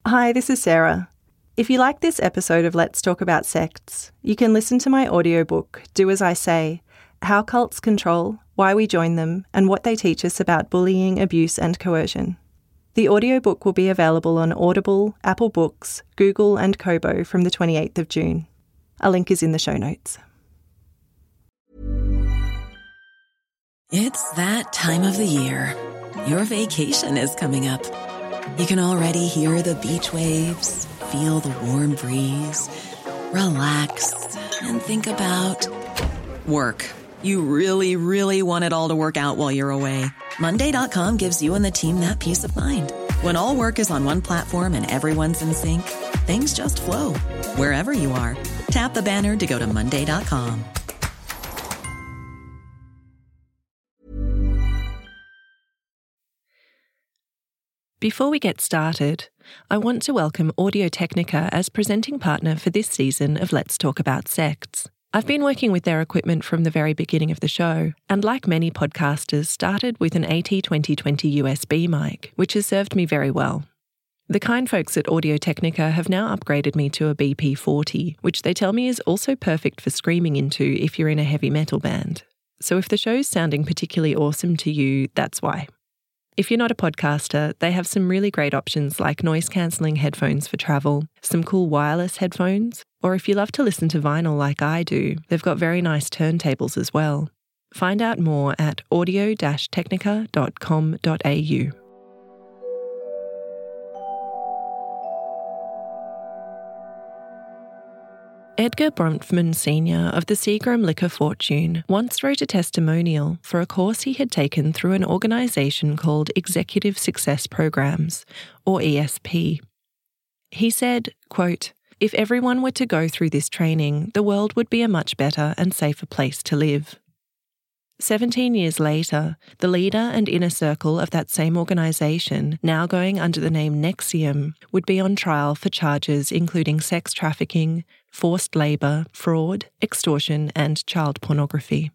Hi, this is Sarah. If you like this episode of Let's Talk About Sects, you can listen to my audiobook, Do As I Say, How Cults Control, Why We Join Them, and What They Teach Us About Bullying, Abuse and Coercion. The audiobook will be available on Audible, Apple Books, Google and Kobo from the 28th of June. A link is in the show notes. It's that time of the year. Your vacation is coming up. You can already hear the beach waves, feel the warm breeze, relax, and think about work. You really, really want it all to work out while you're away. Monday.com gives you and the team that peace of mind. When all work is on one platform and everyone's in sync, things just flow. Wherever you are, tap the banner to go to Monday.com. Before we get started, I want to welcome Audio-Technica as presenting partner for this season of Let's Talk About Sects. I've been working with their equipment from the very beginning of the show, and like many podcasters, started with an AT2020 USB mic, which has served me very well. The kind folks at Audio-Technica have now upgraded me to a BP40, which they tell me is also perfect for screaming into if you're in a heavy metal band. So if the show's sounding particularly awesome to you, that's why. If you're not a podcaster, they have some really great options like noise-cancelling headphones for travel, some cool wireless headphones, or if you love to listen to vinyl like I do, they've got very nice turntables as well. Find out more at audio-technica.com.au. Edgar Bronfman Sr. of the Seagram Liquor Fortune once wrote a testimonial for a course he had taken through an organisation called Executive Success Programs, or ESP. He said, quote, "If everyone were to go through this training, the world would be a much better and safer place to live." 17 years later, the leader and inner circle of that same organisation, now going under the name NXIVM, would be on trial for charges including sex trafficking, forced labour, fraud, extortion and child pornography.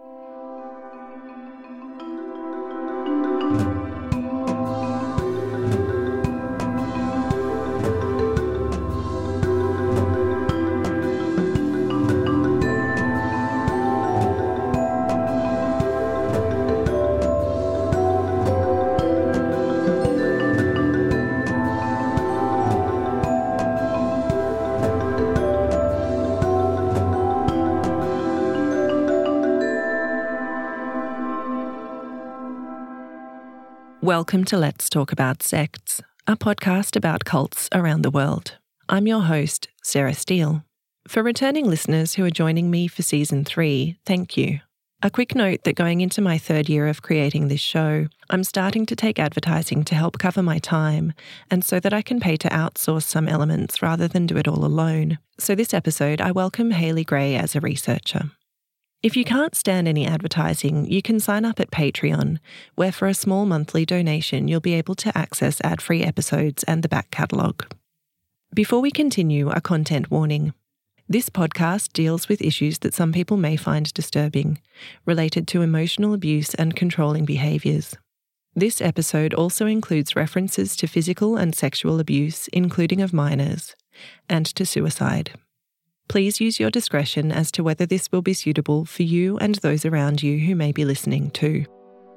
Welcome to Let's Talk About Sects, a podcast about cults around the world. I'm your host, Sarah Steele. For returning listeners who are joining me for Season 3, thank you. A quick note that going into my third year of creating this show, I'm starting to take advertising to help cover my time, and so that I can pay to outsource some elements rather than do it all alone. So this episode, I welcome Hayley Gray as a researcher. If you can't stand any advertising, you can sign up at Patreon, where for a small monthly donation you'll be able to access ad-free episodes and the back catalogue. Before we continue, a content warning. This podcast deals with issues that some people may find disturbing, related to emotional abuse and controlling behaviours. This episode also includes references to physical and sexual abuse, including of minors, and to suicide. Please use your discretion as to whether this will be suitable for you and those around you who may be listening too.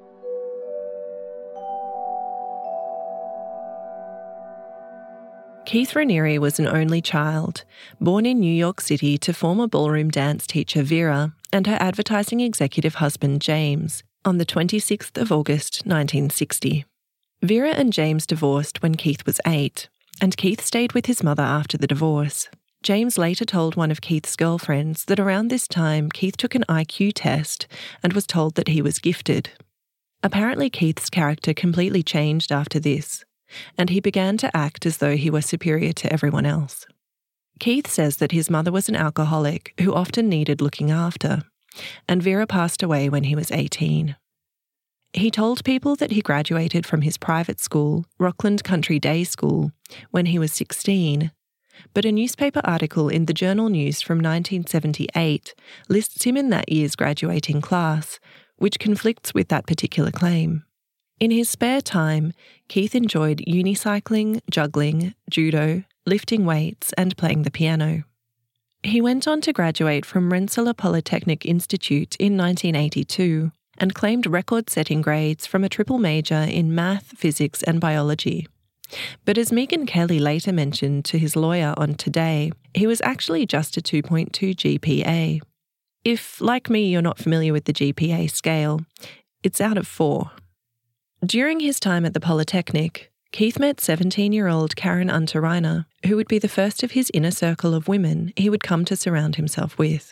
Keith Raniere was an only child, born in New York City to former ballroom dance teacher Vera and her advertising executive husband James on the 26th of August 1960. Vera and James divorced when Keith was 8, and Keith stayed with his mother after the divorce. James later told one of Keith's girlfriends that around this time Keith took an IQ test and was told that he was gifted. Apparently Keith's character completely changed after this, and he began to act as though he was superior to everyone else. Keith says that his mother was an alcoholic who often needed looking after, and Vera passed away when he was 18. He told people that he graduated from his private school, Rockland Country Day School, when he was 16, but a newspaper article in the Journal News from 1978 lists him in that year's graduating class, which conflicts with that particular claim. In his spare time, Keith enjoyed unicycling, juggling, judo, lifting weights, and playing the piano. He went on to graduate from Rensselaer Polytechnic Institute in 1982 and claimed record-setting grades from a triple major in math, physics, and biology. But as Megyn Kelly later mentioned to his lawyer on Today, he was actually just a 2.2 GPA. If, like me, you're not familiar with the GPA scale, it's out of 4. During his time at the Polytechnic, Keith met 17-year-old Karen Unterreiner, who would be the first of his inner circle of women he would come to surround himself with.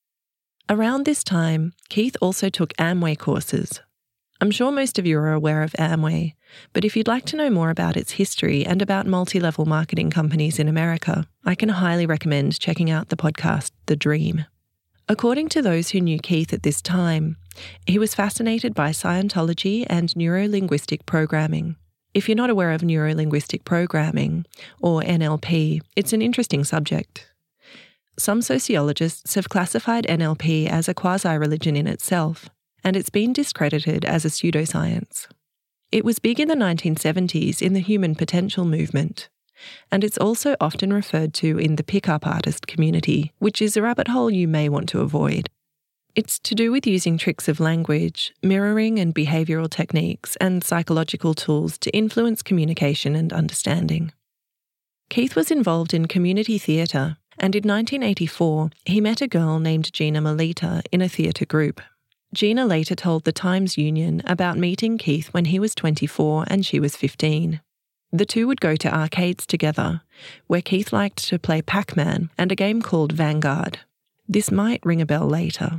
Around this time, Keith also took Amway courses. I'm sure most of you are aware of Amway, but if you'd like to know more about its history and about multi-level marketing companies in America, I can highly recommend checking out the podcast The Dream. According to those who knew Keith at this time, he was fascinated by Scientology and neuro-linguistic programming. If you're not aware of neuro-linguistic programming, or NLP, it's an interesting subject. Some sociologists have classified NLP as a quasi-religion in itself, and it's been discredited as a pseudoscience. It was big in the 1970s in the human potential movement, and it's also often referred to in the pickup artist community, which is a rabbit hole you may want to avoid. It's to do with using tricks of language, mirroring and behavioural techniques, and psychological tools to influence communication and understanding. Keith was involved in community theatre, and in 1984 he met a girl named Gina Melita in a theatre group. Gina later told the Times Union about meeting Keith when he was 24 and she was 15. The two would go to arcades together, where Keith liked to play Pac-Man and a game called Vanguard. This might ring a bell later.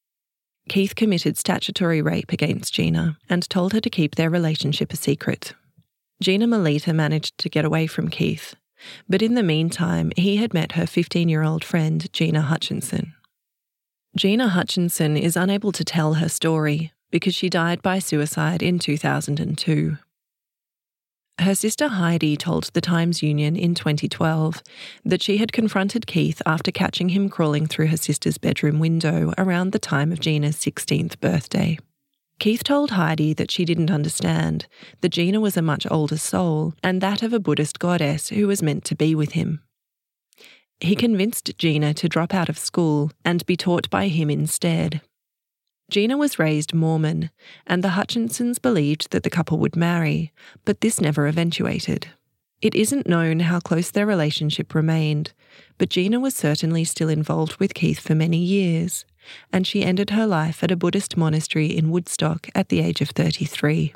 Keith committed statutory rape against Gina and told her to keep their relationship a secret. Gina Melita managed to get away from Keith, but in the meantime he had met her 15-year-old friend Gina Hutchinson. Gina Hutchinson is unable to tell her story because she died by suicide in 2002. Her sister Heidi told the Times Union in 2012 that she had confronted Keith after catching him crawling through her sister's bedroom window around the time of Gina's 16th birthday. Keith told Heidi that she didn't understand, that Gina was a much older soul and that of a Buddhist goddess who was meant to be with him. He convinced Gina to drop out of school and be taught by him instead. Gina was raised Mormon, and the Hutchinsons believed that the couple would marry, but this never eventuated. It isn't known how close their relationship remained, but Gina was certainly still involved with Keith for many years, and she ended her life at a Buddhist monastery in Woodstock at the age of 33.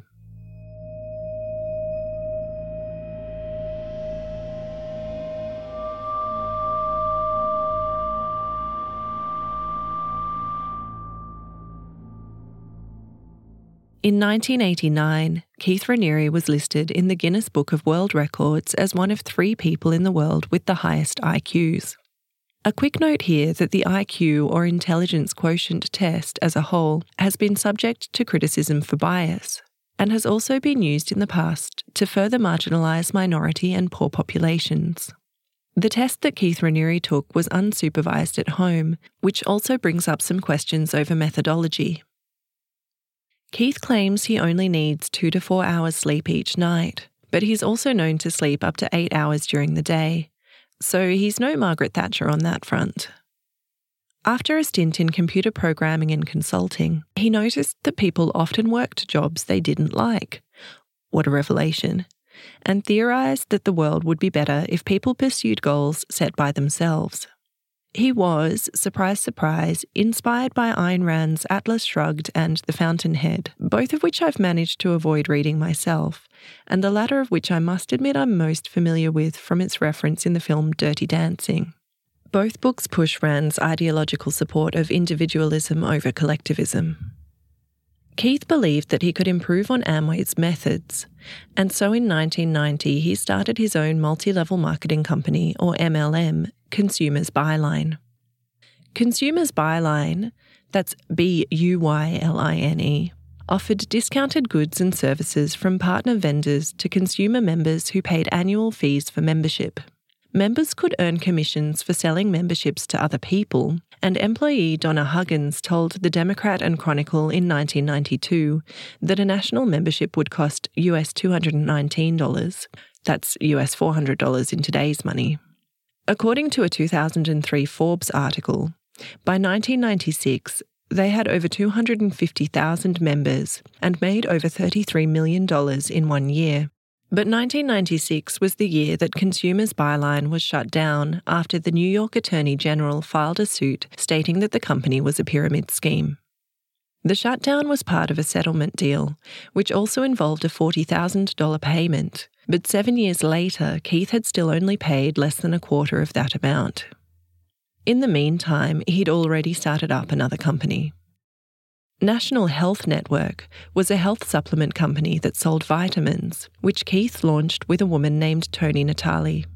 In 1989, Keith Raniere was listed in the Guinness Book of World Records as one of 3 people in the world with the highest IQs. A quick note here that the IQ or intelligence quotient test as a whole has been subject to criticism for bias and has also been used in the past to further marginalise minority and poor populations. The test that Keith Raniere took was unsupervised at home, which also brings up some questions over methodology. Keith claims he only needs 2 to 4 hours sleep each night, but he's also known to sleep up to 8 hours during the day, so he's no Margaret Thatcher on that front. After a stint in computer programming and consulting, he noticed that people often worked jobs they didn't like. What a revelation. And theorised that the world would be better if people pursued goals set by themselves. He was, surprise, surprise, inspired by Ayn Rand's Atlas Shrugged and The Fountainhead, both of which I've managed to avoid reading myself, and the latter of which I must admit I'm most familiar with from its reference in the film Dirty Dancing. Both books push Rand's ideological support of individualism over collectivism. Keith believed that he could improve on Amway's methods, and so in 1990 he started his own multi-level marketing company, or MLM, Consumers Buyline. Consumers Buyline, that's BUYLINE, offered discounted goods and services from partner vendors to consumer members who paid annual fees for membership. members could earn commissions for selling memberships to other people, and employee Donna Huggins told the Democrat and Chronicle in 1992 that a national membership would cost US $219. That's US $400 in today's money. According to a 2003 Forbes article, by 1996, they had over 250,000 members and made over $33 million in 1 year. But 1996 was the year that Consumers Byline was shut down after the New York Attorney General filed a suit stating that the company was a pyramid scheme. The shutdown was part of a settlement deal, which also involved a $40,000 payment, but 7 years later, Keith had still only paid less than a quarter of that amount. In the meantime, he'd already started up another company. National Health Network was a health supplement company that sold vitamins, which Keith launched with a woman named Toni Natali.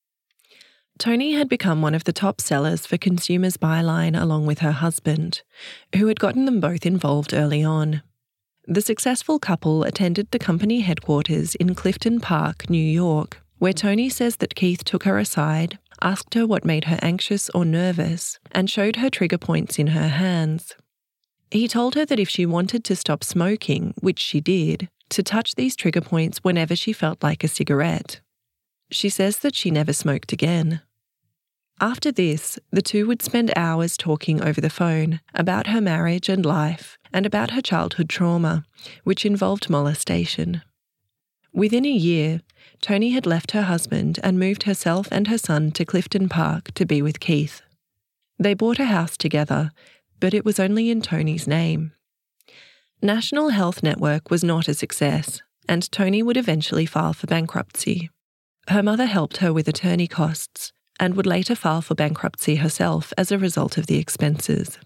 Toni had become one of the top sellers for Consumers Byline along with her husband, who had gotten them both involved early on. The successful couple attended the company headquarters in Clifton Park, New York, where Toni says that Keith took her aside, asked her what made her anxious or nervous, and showed her trigger points in her hands. He told her that if she wanted to stop smoking, which she did, to touch these trigger points whenever she felt like a cigarette. She says that she never smoked again. After this, the two would spend hours talking over the phone about her marriage and life and about her childhood trauma, which involved molestation. Within a year, Toni had left her husband and moved herself and her son to Clifton Park to be with Keith. They bought a house together, but it was only in Toni's name. National Health Network was not a success, and Toni would eventually file for bankruptcy. Her mother helped her with attorney costs and would later file for bankruptcy herself as a result of the expenses.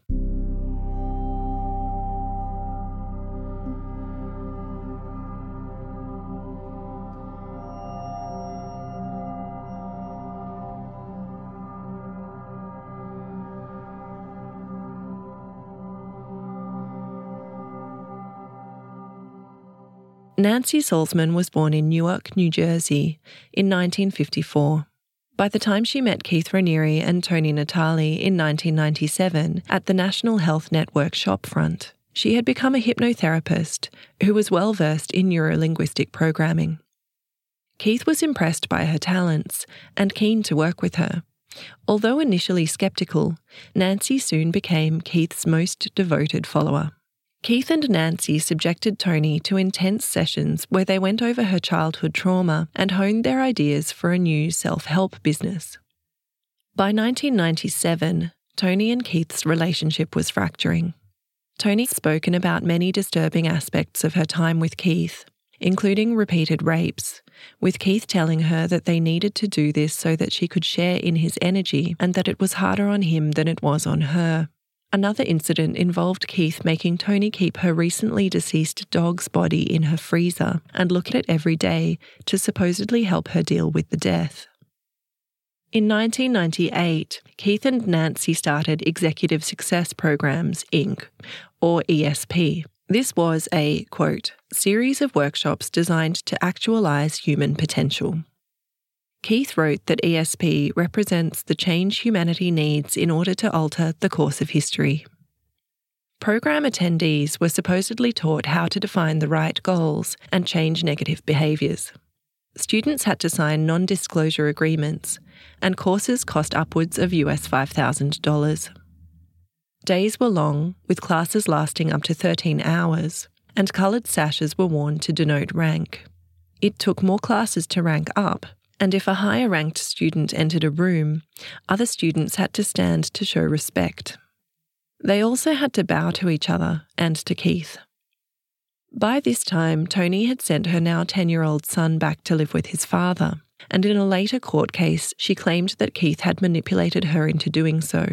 Nancy Salzman was born in Newark, New Jersey, in 1954. By the time she met Keith Raniere and Toni Natali in 1997 at the National Health Network shopfront, she had become a hypnotherapist who was well versed in neurolinguistic programming. Keith was impressed by her talents and keen to work with her. Although initially skeptical, Nancy soon became Keith's most devoted follower. Keith and Nancy subjected Toni to intense sessions where they went over her childhood trauma and honed their ideas for a new self-help business. By 1997, Toni and Keith's relationship was fracturing. Toni had spoken about many disturbing aspects of her time with Keith, including repeated rapes, with Keith telling her that they needed to do this so that she could share in his energy and that it was harder on him than it was on her. Another incident involved Keith making Toni keep her recently deceased dog's body in her freezer and look at it every day to supposedly help her deal with the death. In 1998, Keith and Nancy started Executive Success Programs, Inc., or ESP. This was a, quote, series of workshops designed to actualize human potential. Keith wrote that ESP represents the change humanity needs in order to alter the course of history. Program attendees were supposedly taught how to define the right goals and change negative behaviours. Students had to sign non-disclosure agreements, and courses cost upwards of US $5,000. Days were long, with classes lasting up to 13 hours, and coloured sashes were worn to denote rank. It took more classes to rank up, and if a higher-ranked student entered a room, other students had to stand to show respect. They also had to bow to each other and to Keith. By this time, Toni had sent her now 10-year-old son back to live with his father, and in a later court case, she claimed that Keith had manipulated her into doing so.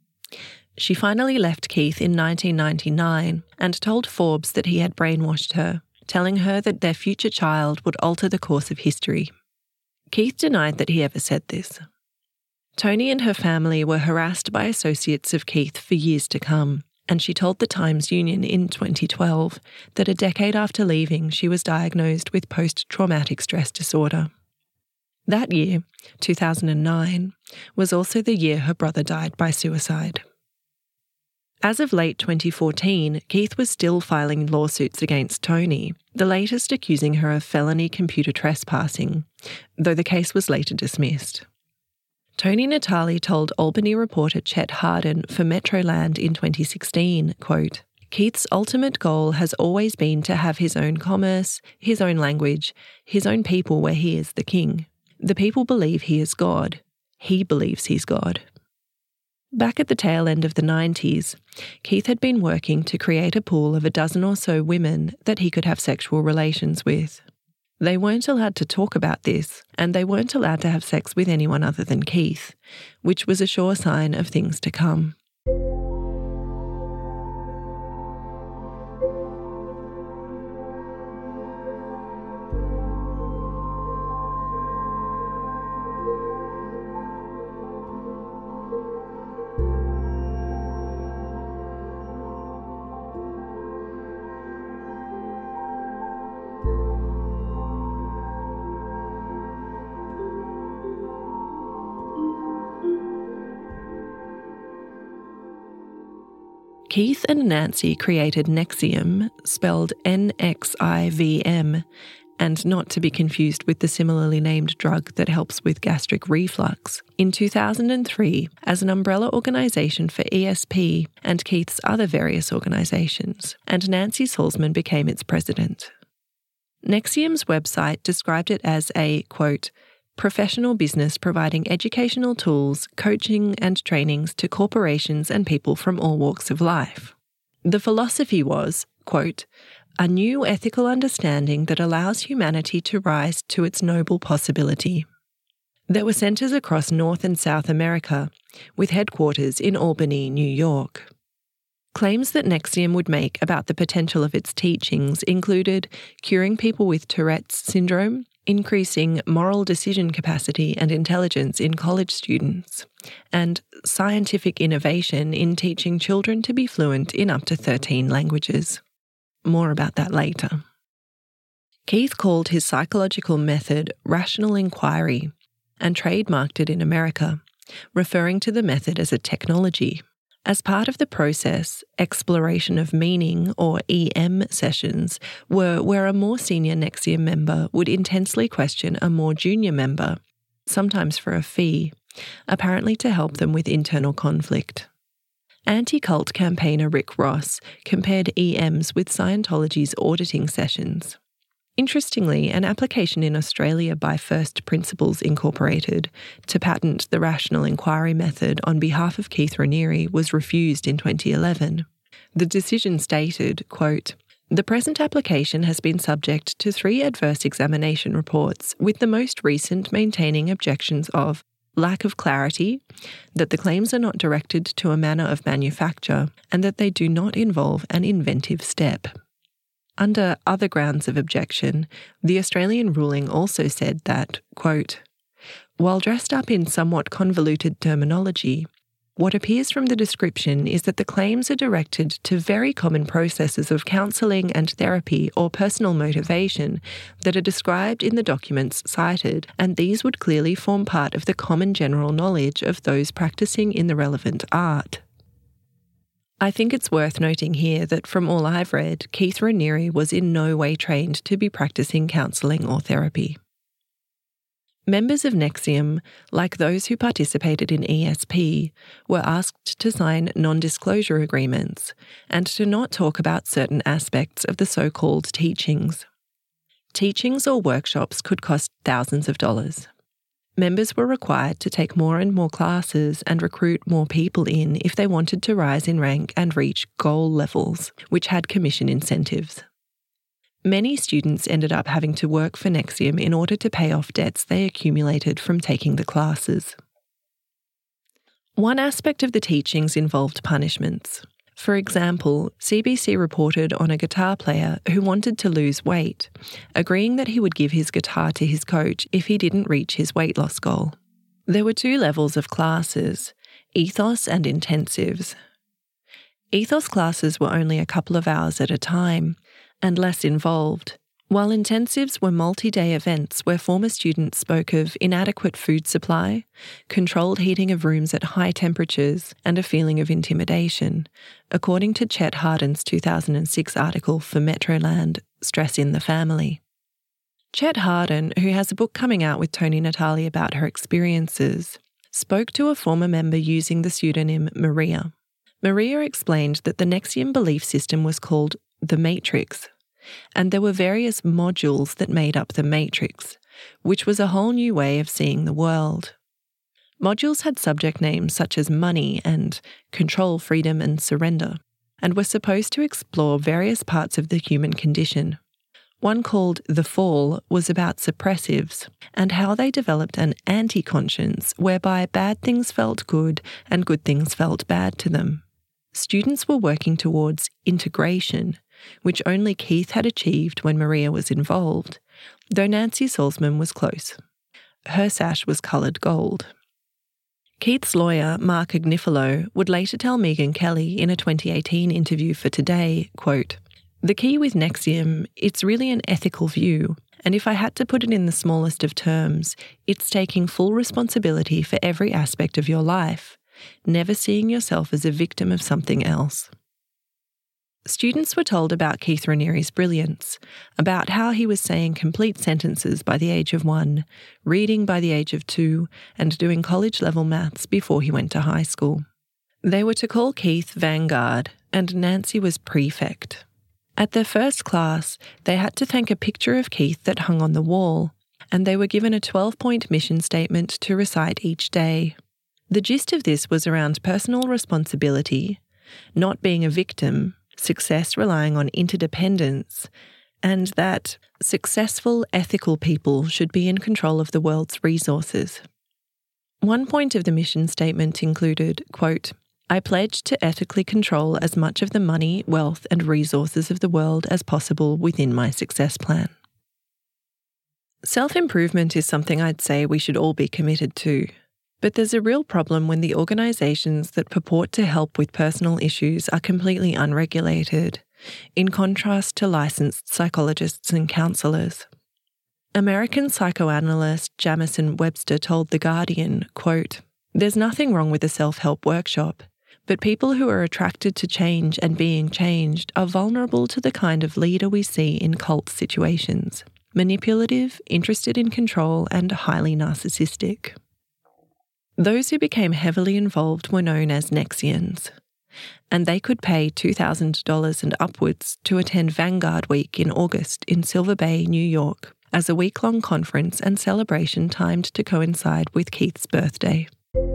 She finally left Keith in 1999 and told Forbes that he had brainwashed her, telling her that their future child would alter the course of history. Keith denied that he ever said this. Toni and her family were harassed by associates of Keith for years to come, and she told the Times-Union in 2012 that a decade after leaving, she was diagnosed with post-traumatic stress disorder. That year, 2009, was also the year her brother died by suicide. As of late 2014, Keith was still filing lawsuits against Tony, the latest accusing her of felony computer trespassing, though the case was later dismissed. Tony Natali told Albany reporter Chet Harden for Metroland in 2016, quote, "Keith's ultimate goal has always been to have his own commerce, his own language, his own people where he is the king. The people believe he is God. He believes he's God." Back at the tail end of the 90s, Keith had been working to create a pool of a dozen or so women that he could have sexual relations with. They weren't allowed to talk about this, and they weren't allowed to have sex with anyone other than Keith, which was a sure sign of things to come. Keith and Nancy created Nexium, spelled NXIVM, and not to be confused with the similarly named drug that helps with gastric reflux, in 2003 as an umbrella organisation for ESP and Keith's other various organisations, and Nancy Salzman became its president. Nexium's website described it as a, quote, "professional business providing educational tools, coaching and trainings to corporations and people from all walks of life." The philosophy was, quote, "a new ethical understanding that allows humanity to rise to its noble possibility." There were centres across North and South America, with headquarters in Albany, New York. Claims that Nexium would make about the potential of its teachings included curing people with Tourette's syndrome, increasing moral decision capacity and intelligence in college students, and scientific innovation in teaching children to be fluent in up to 13 languages. More about that later. Keith called his psychological method rational inquiry and trademarked it in America, referring to the method as a technology. As part of the process, exploration of meaning, or EM sessions, were where a more senior Nexium member would intensely question a more junior member, sometimes for a fee, apparently to help them with internal conflict. Anti-cult campaigner Rick Ross compared EMs with Scientology's auditing sessions. Interestingly, an application in Australia by First Principles Incorporated to patent the rational inquiry method on behalf of Keith Raniere was refused in 2011. The decision stated, quote, "The present application has been subject to 3 adverse examination reports, with the most recent maintaining objections of lack of clarity, that the claims are not directed to a manner of manufacture, and that they do not involve an inventive step." Under other grounds of objection, the Australian ruling also said that, quote, "While dressed up in somewhat convoluted terminology, what appears from the description is that the claims are directed to very common processes of counselling and therapy or personal motivation that are described in the documents cited, and these would clearly form part of the common general knowledge of those practising in the relevant art." I think it's worth noting here that from all I've read, Keith Raniere was in no way trained to be practising counselling or therapy. Members of Nexium, like those who participated in ESP, were asked to sign non-disclosure agreements and to not talk about certain aspects of the so-called teachings. Teachings or workshops could cost thousands of dollars. Members were required to take more and more classes and recruit more people in if they wanted to rise in rank and reach goal levels, which had commission incentives. Many students ended up having to work for Nexium in order to pay off debts they accumulated from taking the classes. One aspect of the teachings involved punishments. For example, CBC reported on a guitar player who wanted to lose weight, agreeing that he would give his guitar to his coach if he didn't reach his weight loss goal. There were 2 levels of classes, ethos and intensives. Ethos classes were only a couple of hours at a time and less involved, While intensives were multi-day events where former students spoke of inadequate food supply, controlled heating of rooms at high temperatures, and a feeling of intimidation, according to Chet Hardin's 2006 article for Metroland, Stress in the Family. Chet Hardin, who has a book coming out with Toni Natali about her experiences, spoke to a former member using the pseudonym Maria. Maria explained that the NXIVM belief system was called the Matrix, and there were various modules that made up the Matrix, which was a whole new way of seeing the world. Modules had subject names such as money and control, freedom, and surrender, and were supposed to explore various parts of the human condition. One called The Fall was about suppressives and how they developed an anti-conscience whereby bad things felt good and good things felt bad to them. Students were working towards integration, which only Keith had achieved when Maria was involved, though Nancy Salzman was close. Her sash was coloured gold. Keith's lawyer, Mark Agnifilo, would later tell Megyn Kelly in a 2018 interview for Today, quote, "The key with NXIVM, it's really an ethical view, and if I had to put it in the smallest of terms, it's taking full responsibility for every aspect of your life, never seeing yourself as a victim of something else." Students were told about Keith Raniere's brilliance, about how he was saying complete sentences by the age of 1, reading by the age of 2, and doing college-level maths before he went to high school. They were to call Keith Vanguard, and Nancy was Prefect. At their first class, they had to thank a picture of Keith that hung on the wall, and they were given a 12-point mission statement to recite each day. The gist of this was around personal responsibility, not being a victim, success relying on interdependence, and that successful, ethical people should be in control of the world's resources. One point of the mission statement included, quote, "I pledge to ethically control as much of the money, wealth, and resources of the world as possible within my success plan." Self-improvement is something I'd say we should all be committed to. But there's a real problem when the organisations that purport to help with personal issues are completely unregulated, in contrast to licensed psychologists and counsellors. American psychoanalyst Jamison Webster told The Guardian, quote, "There's nothing wrong with a self-help workshop, but people who are attracted to change and being changed are vulnerable to the kind of leader we see in cult situations: manipulative, interested in control, and highly narcissistic." Those who became heavily involved were known as NXIVMs, and they could pay $2,000 and upwards to attend Vanguard Week in August in Silver Bay, New York, as a week-long conference and celebration timed to coincide with Keith's birthday.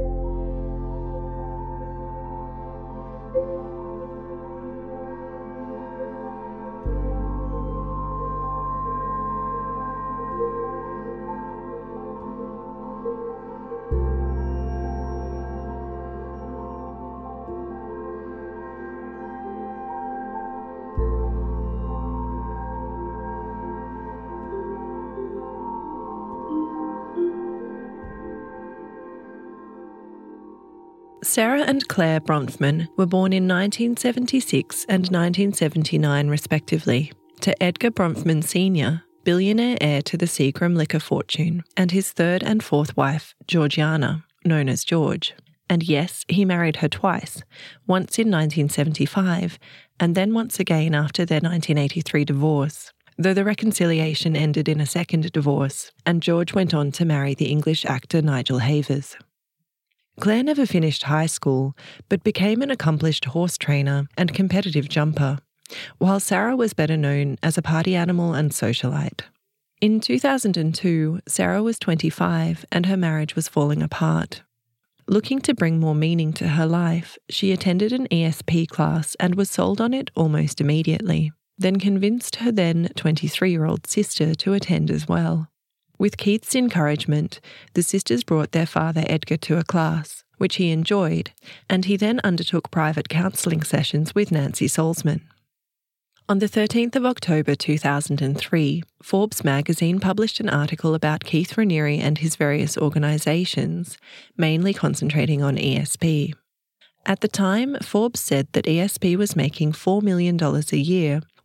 Sarah and Claire Bronfman were born in 1976 and 1979 respectively, to Edgar Bronfman Sr., billionaire heir to the Seagram liquor fortune, and his third and fourth wife, Georgiana, known as George. And yes, he married her twice, once in 1975 and then once again after their 1983 divorce, though the reconciliation ended in a second divorce, and George went on to marry the English actor Nigel Havers. Claire never finished high school, but became an accomplished horse trainer and competitive jumper, while Sarah was better known as a party animal and socialite. In 2002, Sarah was 25 and her marriage was falling apart. Looking to bring more meaning to her life, she attended an ESP class and was sold on it almost immediately, then convinced her then 23-year-old sister to attend as well. With Keith's encouragement, the sisters brought their father Edgar to a class, which he enjoyed, and he then undertook private counselling sessions with Nancy Salzman. On the 13th of October 2003, Forbes magazine published an article about Keith Raniere and his various organisations, mainly concentrating on ESP. At the time, Forbes said that ESP was making $4 million a year,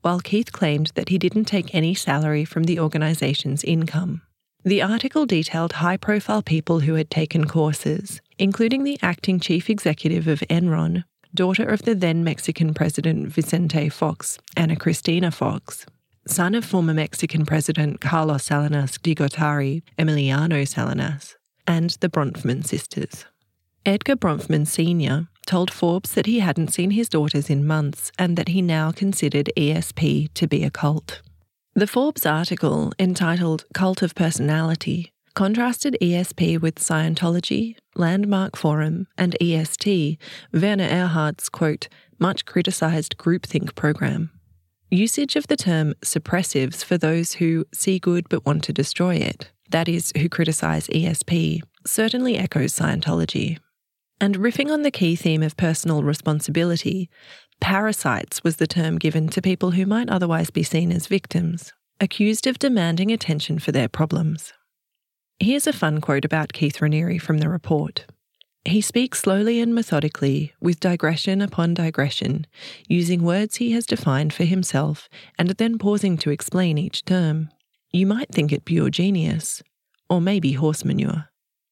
while Keith claimed that he didn't take any salary from the organisation's income. The article detailed high-profile people who had taken courses, including the acting chief executive of Enron, daughter of the then Mexican president Vicente Fox, Ana Cristina Fox, son of former Mexican president Carlos Salinas de Gortari, Emiliano Salinas, and the Bronfman sisters. Edgar Bronfman Sr. told Forbes that he hadn't seen his daughters in months and that he now considered ESP to be a cult. The Forbes article, entitled Cult of Personality, contrasted ESP with Scientology, Landmark Forum, and EST, Werner Erhard's, quote, much criticised groupthink program. Usage of the term suppressives for those who see good but want to destroy it, that is, who criticise ESP, certainly echoes Scientology. And riffing on the key theme of personal responsibility, parasites was the term given to people who might otherwise be seen as victims, accused of demanding attention for their problems. Here's a fun quote about Keith Raniere from the report. He speaks slowly and methodically, with digression upon digression, using words he has defined for himself and then pausing to explain each term. You might think it pure genius, or maybe horse manure.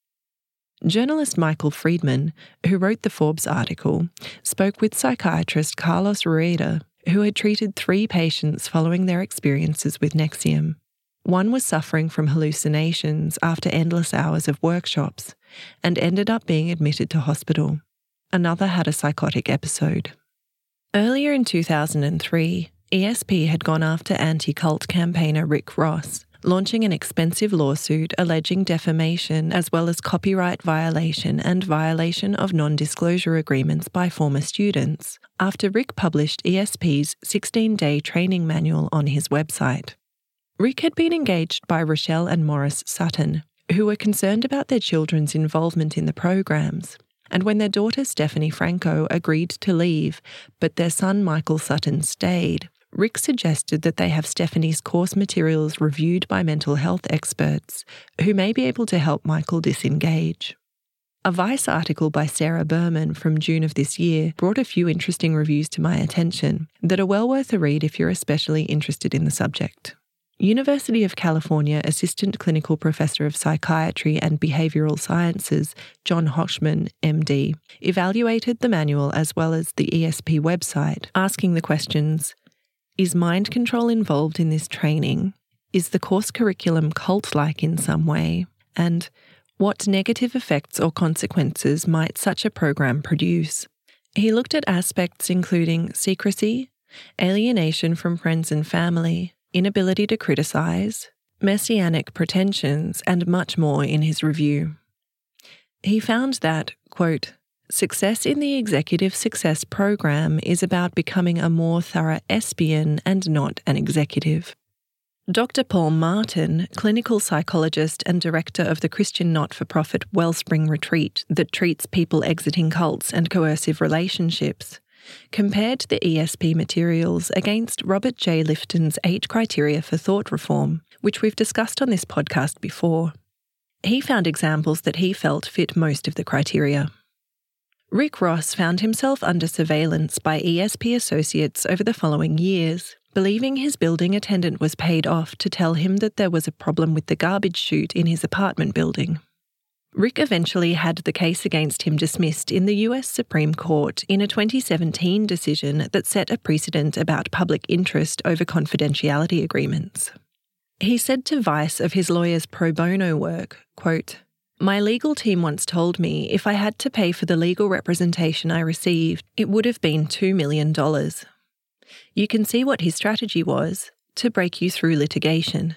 Journalist Michael Friedman, who wrote the Forbes article, spoke with psychiatrist Carlos Rueda, who had treated 3 patients following their experiences with Nexium. One was suffering from hallucinations after endless hours of workshops and ended up being admitted to hospital. Another had a psychotic episode. Earlier in 2003, ESP had gone after anti-cult campaigner Rick Ross, launching an expensive lawsuit alleging defamation as well as copyright violation and violation of non-disclosure agreements by former students, after Rick published ESP's 16-day training manual on his website. Rick had been engaged by Rochelle and Morris Sutton, who were concerned about their children's involvement in the programs, and when their daughter Stephanie Franco agreed to leave, but their son Michael Sutton stayed, Rick suggested that they have Stephanie's course materials reviewed by mental health experts, who may be able to help Michael disengage. A Vice article by Sarah Berman from June of this year brought a few interesting reviews to my attention that are well worth a read if you're especially interested in the subject. University of California Assistant Clinical Professor of Psychiatry and Behavioral Sciences, John Hochman, MD, evaluated the manual as well as the ESP website, asking the questions: is mind control involved in this training? Is the course curriculum cult-like in some way? And what negative effects or consequences might such a program produce? He looked at aspects including secrecy, alienation from friends and family, inability to criticise, messianic pretensions, and much more in his review. He found that, quote, success in the Executive Success Program is about becoming a more thorough espion and not an executive. Dr. Paul Martin, clinical psychologist and director of the Christian not-for-profit Wellspring Retreat that treats people exiting cults and coercive relationships, compared the ESP materials against Robert J. Lifton's 8 criteria for thought reform, which we've discussed on this podcast before. He found examples that he felt fit most of the criteria. Rick Ross found himself under surveillance by ESP associates over the following years, believing his building attendant was paid off to tell him that there was a problem with the garbage chute in his apartment building. Rick eventually had the case against him dismissed in the US Supreme Court in a 2017 decision that set a precedent about public interest over confidentiality agreements. He said to Vice of his lawyer's pro bono work, quote, "My legal team once told me if I had to pay for the legal representation I received, it would have been $2 million. You can see what his strategy was, to break you through litigation."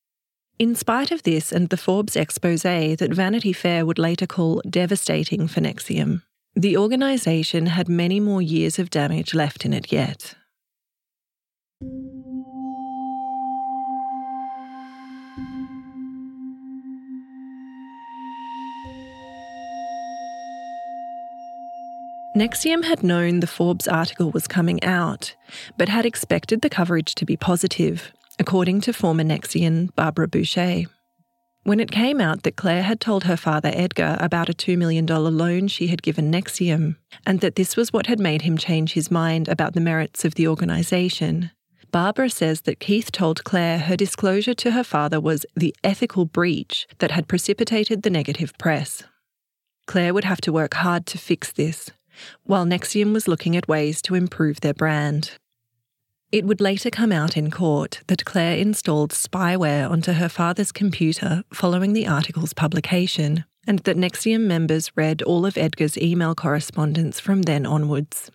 In spite of this and the Forbes expose that Vanity Fair would later call devastating for Nexium, the organisation had many more years of damage left in it yet. Nexium had known the Forbes article was coming out, but had expected the coverage to be positive, according to former Nexian Barbara Boucher. When it came out that Claire had told her father Edgar about a $2 million loan she had given Nexium, and that this was what had made him change his mind about the merits of the organisation, Barbara says that Keith told Claire her disclosure to her father was the ethical breach that had precipitated the negative press. Claire would have to work hard to fix this, while NXIVM was looking at ways to improve their brand. It would later come out in court that Claire installed spyware onto her father's computer following the article's publication, and that NXIVM members read all of Edgar's email correspondence from then onwards.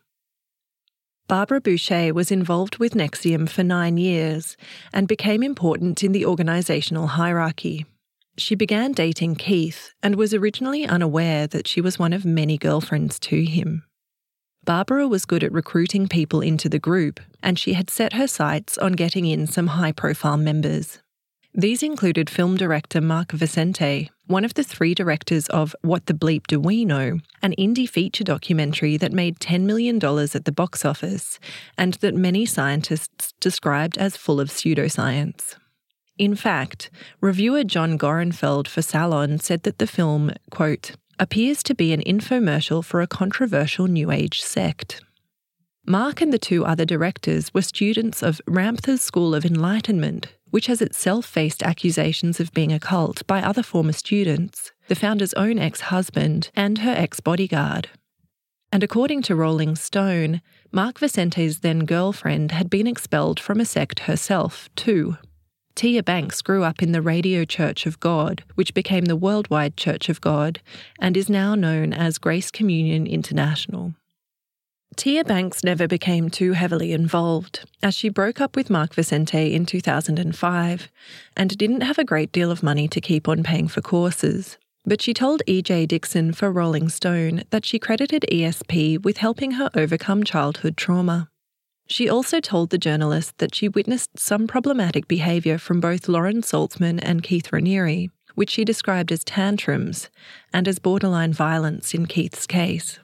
Barbara Boucher was involved with NXIVM for 9 years and became important in the organisational hierarchy. She began dating Keith and was originally unaware that she was one of many girlfriends to him. Barbara was good at recruiting people into the group, and she had set her sights on getting in some high-profile members. These included film director Mark Vicente, one of the 3 directors of What the Bleep Do We Know, an indie feature documentary that made $10 million at the box office and that many scientists described as full of pseudoscience. In fact, reviewer John Gorenfeld for Salon said that the film, quote, appears to be an infomercial for a controversial New Age sect. Mark and the 2 other directors were students of Ramtha's School of Enlightenment, which has itself faced accusations of being a cult by other former students, the founder's own ex-husband and her ex-bodyguard. And according to Rolling Stone, Mark Vicente's then-girlfriend had been expelled from a sect herself, too. Tia Banks grew up in the Radio Church of God, which became the Worldwide Church of God, and is now known as Grace Communion International. Tia Banks never became too heavily involved, as she broke up with Mark Vicente in 2005 and didn't have a great deal of money to keep on paying for courses. But she told E.J. Dixon for Rolling Stone that she credited ESP with helping her overcome childhood trauma. She also told the journalist that she witnessed some problematic behaviour from both Lauren Saltzman and Keith Raniere, which she described as tantrums and as borderline violence in Keith's case.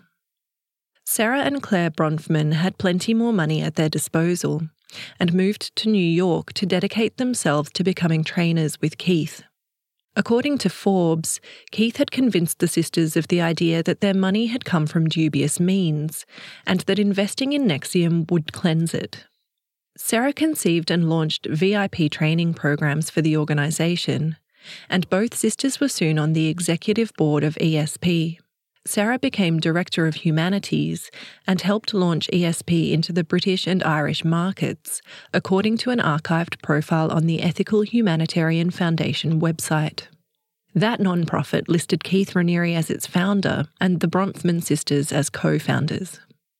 Sarah and Claire Bronfman had plenty more money at their disposal and moved to New York to dedicate themselves to becoming trainers with Keith. According to Forbes, Keith had convinced the sisters of the idea that their money had come from dubious means and that investing in NXIVM would cleanse it. Sarah conceived and launched VIP training programs for the organisation, and both sisters were soon on the executive board of ESP. Sarah became Director of Humanities and helped launch ESP into the British and Irish markets, according to an archived profile on the Ethical Humanitarian Foundation website. That non-profit listed Keith Raniere as its founder and the Bronfman sisters as co-founders.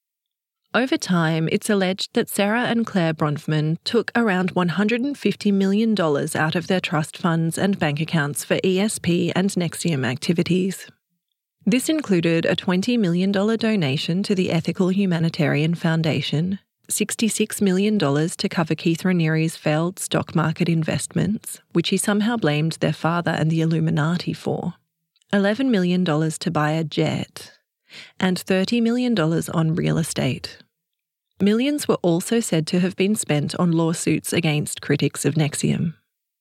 Over time, it's alleged that Sarah and Claire Bronfman took around $150 million out of their trust funds and bank accounts for ESP and NXIVM activities. This included a $20 million donation to the Ethical Humanitarian Foundation, $66 million to cover Keith Raniere's failed stock market investments, which he somehow blamed their father and the Illuminati for, $11 million to buy a jet, and $30 million on real estate. Millions were also said to have been spent on lawsuits against critics of NXIVM.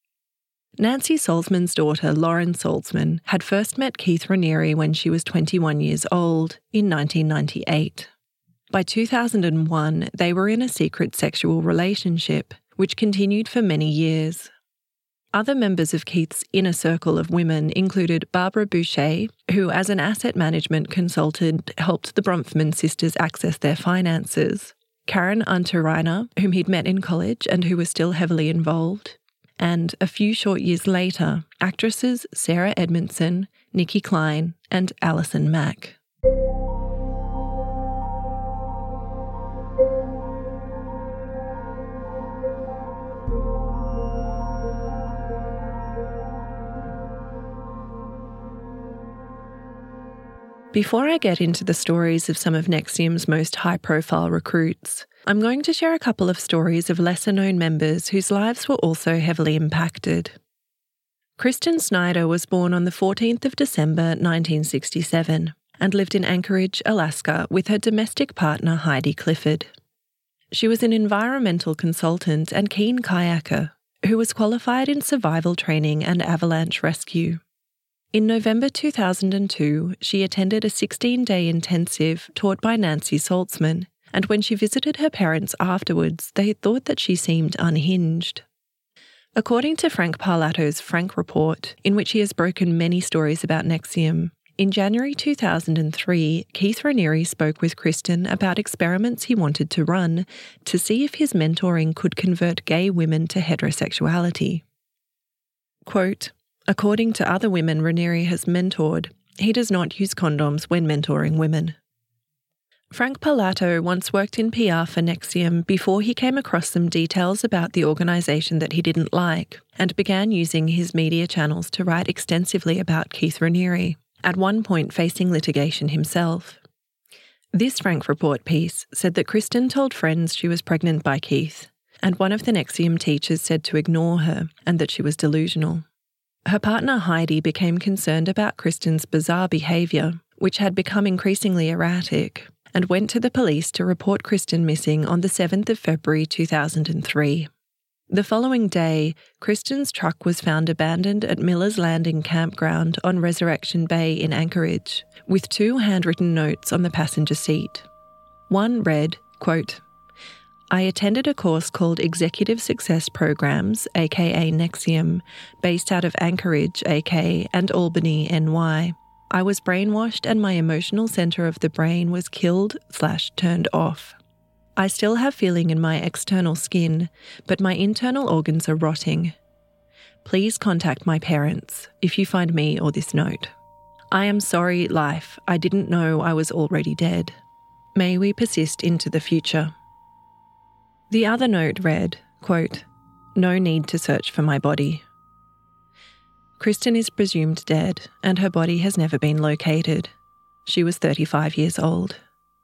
Nancy Salzman's daughter, Lauren Salzman, had first met Keith Raniere when she was 21 years old, in 1998. By 2001, they were in a secret sexual relationship, which continued for many years. Other members of Keith's inner circle of women included Barbara Boucher, who as an asset management consultant helped the Bronfman sisters access their finances, Karen Unterreiner, whom he'd met in college and who was still heavily involved, and a few short years later, actresses Sarah Edmondson, Nikki Klein, and Alison Mack. Before I get into the stories of some of NXIVM's most high-profile recruits, I'm going to share a couple of stories of lesser-known members whose lives were also heavily impacted. Kristen Snyder was born on the 14th of December 1967 and lived in Anchorage, Alaska, with her domestic partner Heidi Clifford. She was an environmental consultant and keen kayaker who was qualified in survival training and avalanche rescue. In November 2002, she attended a 16-day intensive taught by Nancy Saltzman and when she visited her parents afterwards, they thought that she seemed unhinged. According to Frank Parlato's Frank Report, in which he has broken many stories about NXIVM, in January 2003, Keith Raniere spoke with Kristen about experiments he wanted to run to see if his mentoring could convert gay women to heterosexuality. Quote, according to other women Raniere has mentored, he does not use condoms when mentoring women. Frank Parlato once worked in PR for NXIVM before he came across some details about the organisation that he didn't like and began using his media channels to write extensively about Keith Raniere, at one point facing litigation himself. This Frank Report piece said that Kristen told friends she was pregnant by Keith, and one of the NXIVM teachers said to ignore her and that she was delusional. Her partner Heidi became concerned about Kristen's bizarre behaviour, which had become increasingly erratic, and went to the police to report Kristen missing on the 7th of February 2003. The following day, Kristen's truck was found abandoned at Miller's Landing campground on Resurrection Bay in Anchorage, with 2 handwritten notes on the passenger seat. One read, quote, I attended a course called Executive Success Programs, aka NXIVM, based out of Anchorage, AK, and Albany, NY. I was brainwashed and my emotional centre of the brain was killed/turned off. I still have feeling in my external skin, but my internal organs are rotting. Please contact my parents if you find me or this note. I am sorry, life. I didn't know I was already dead. May we persist into the future. The other note read, quote, no need to search for my body. Kristen is presumed dead and her body has never been located. She was 35 years old.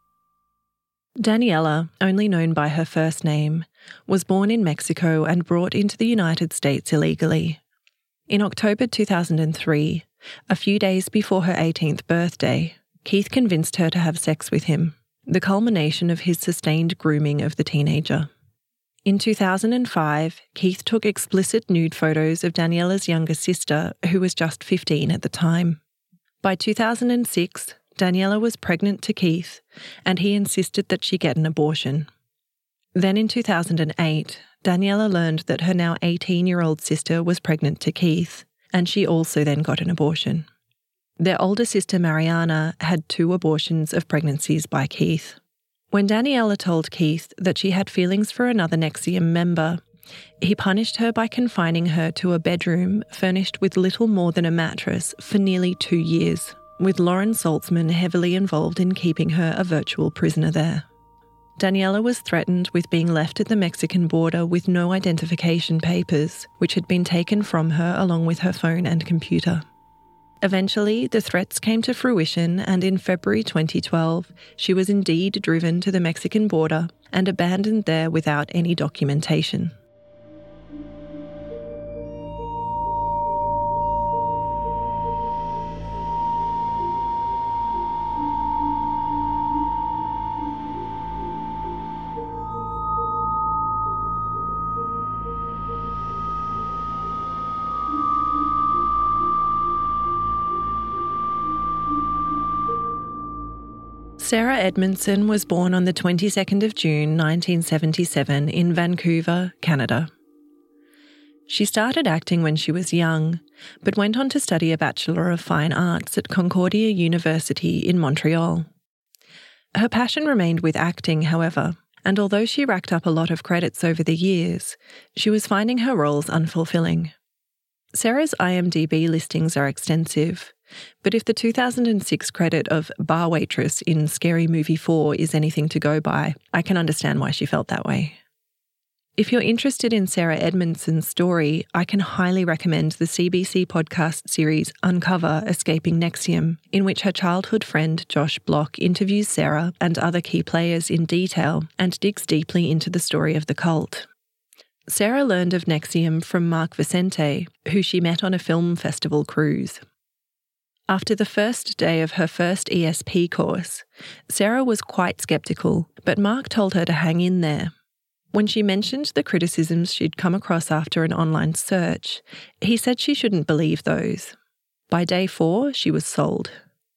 Daniela, only known by her first name, was born in Mexico and brought into the United States illegally. In October 2003, a few days before her 18th birthday, Keith convinced her to have sex with him, the culmination of his sustained grooming of the teenager. In 2005, Keith took explicit nude photos of Daniela's younger sister, who was just 15 at the time. By 2006, Daniela was pregnant to Keith, and he insisted that she get an abortion. Then in 2008, Daniela learned that her now 18-year-old sister was pregnant to Keith, and she also then got an abortion. Their older sister Mariana had 2 abortions of pregnancies by Keith. When Daniela told Keith that she had feelings for another NXIVM member, he punished her by confining her to a bedroom furnished with little more than a mattress for nearly 2 years, with Lauren Saltzman heavily involved in keeping her a virtual prisoner there. Daniela was threatened with being left at the Mexican border with no identification papers, which had been taken from her along with her phone and computer. Eventually, the threats came to fruition, and in February 2012, she was indeed driven to the Mexican border and abandoned there without any documentation. Sarah Edmondson was born on the 22nd of June 1977 in Vancouver, Canada. She started acting when she was young, but went on to study a Bachelor of Fine Arts at Concordia University in Montreal. Her passion remained with acting, however, and although she racked up a lot of credits over the years, she was finding her roles unfulfilling. Sarah's IMDb listings are extensive, but if the 2006 credit of bar waitress in Scary Movie 4 is anything to go by, I can understand why she felt that way. If you're interested in Sarah Edmondson's story, I can highly recommend the CBC podcast series Uncover Escaping NXIVM, in which her childhood friend Josh Block interviews Sarah and other key players in detail and digs deeply into the story of the cult. Sarah learned of NXIVM from Mark Vicente, who she met on a film festival cruise. After the first day of her first ESP course, Sarah was quite sceptical, but Mark told her to hang in there. When she mentioned the criticisms she'd come across after an online search, he said she shouldn't believe those. By day 4, she was sold.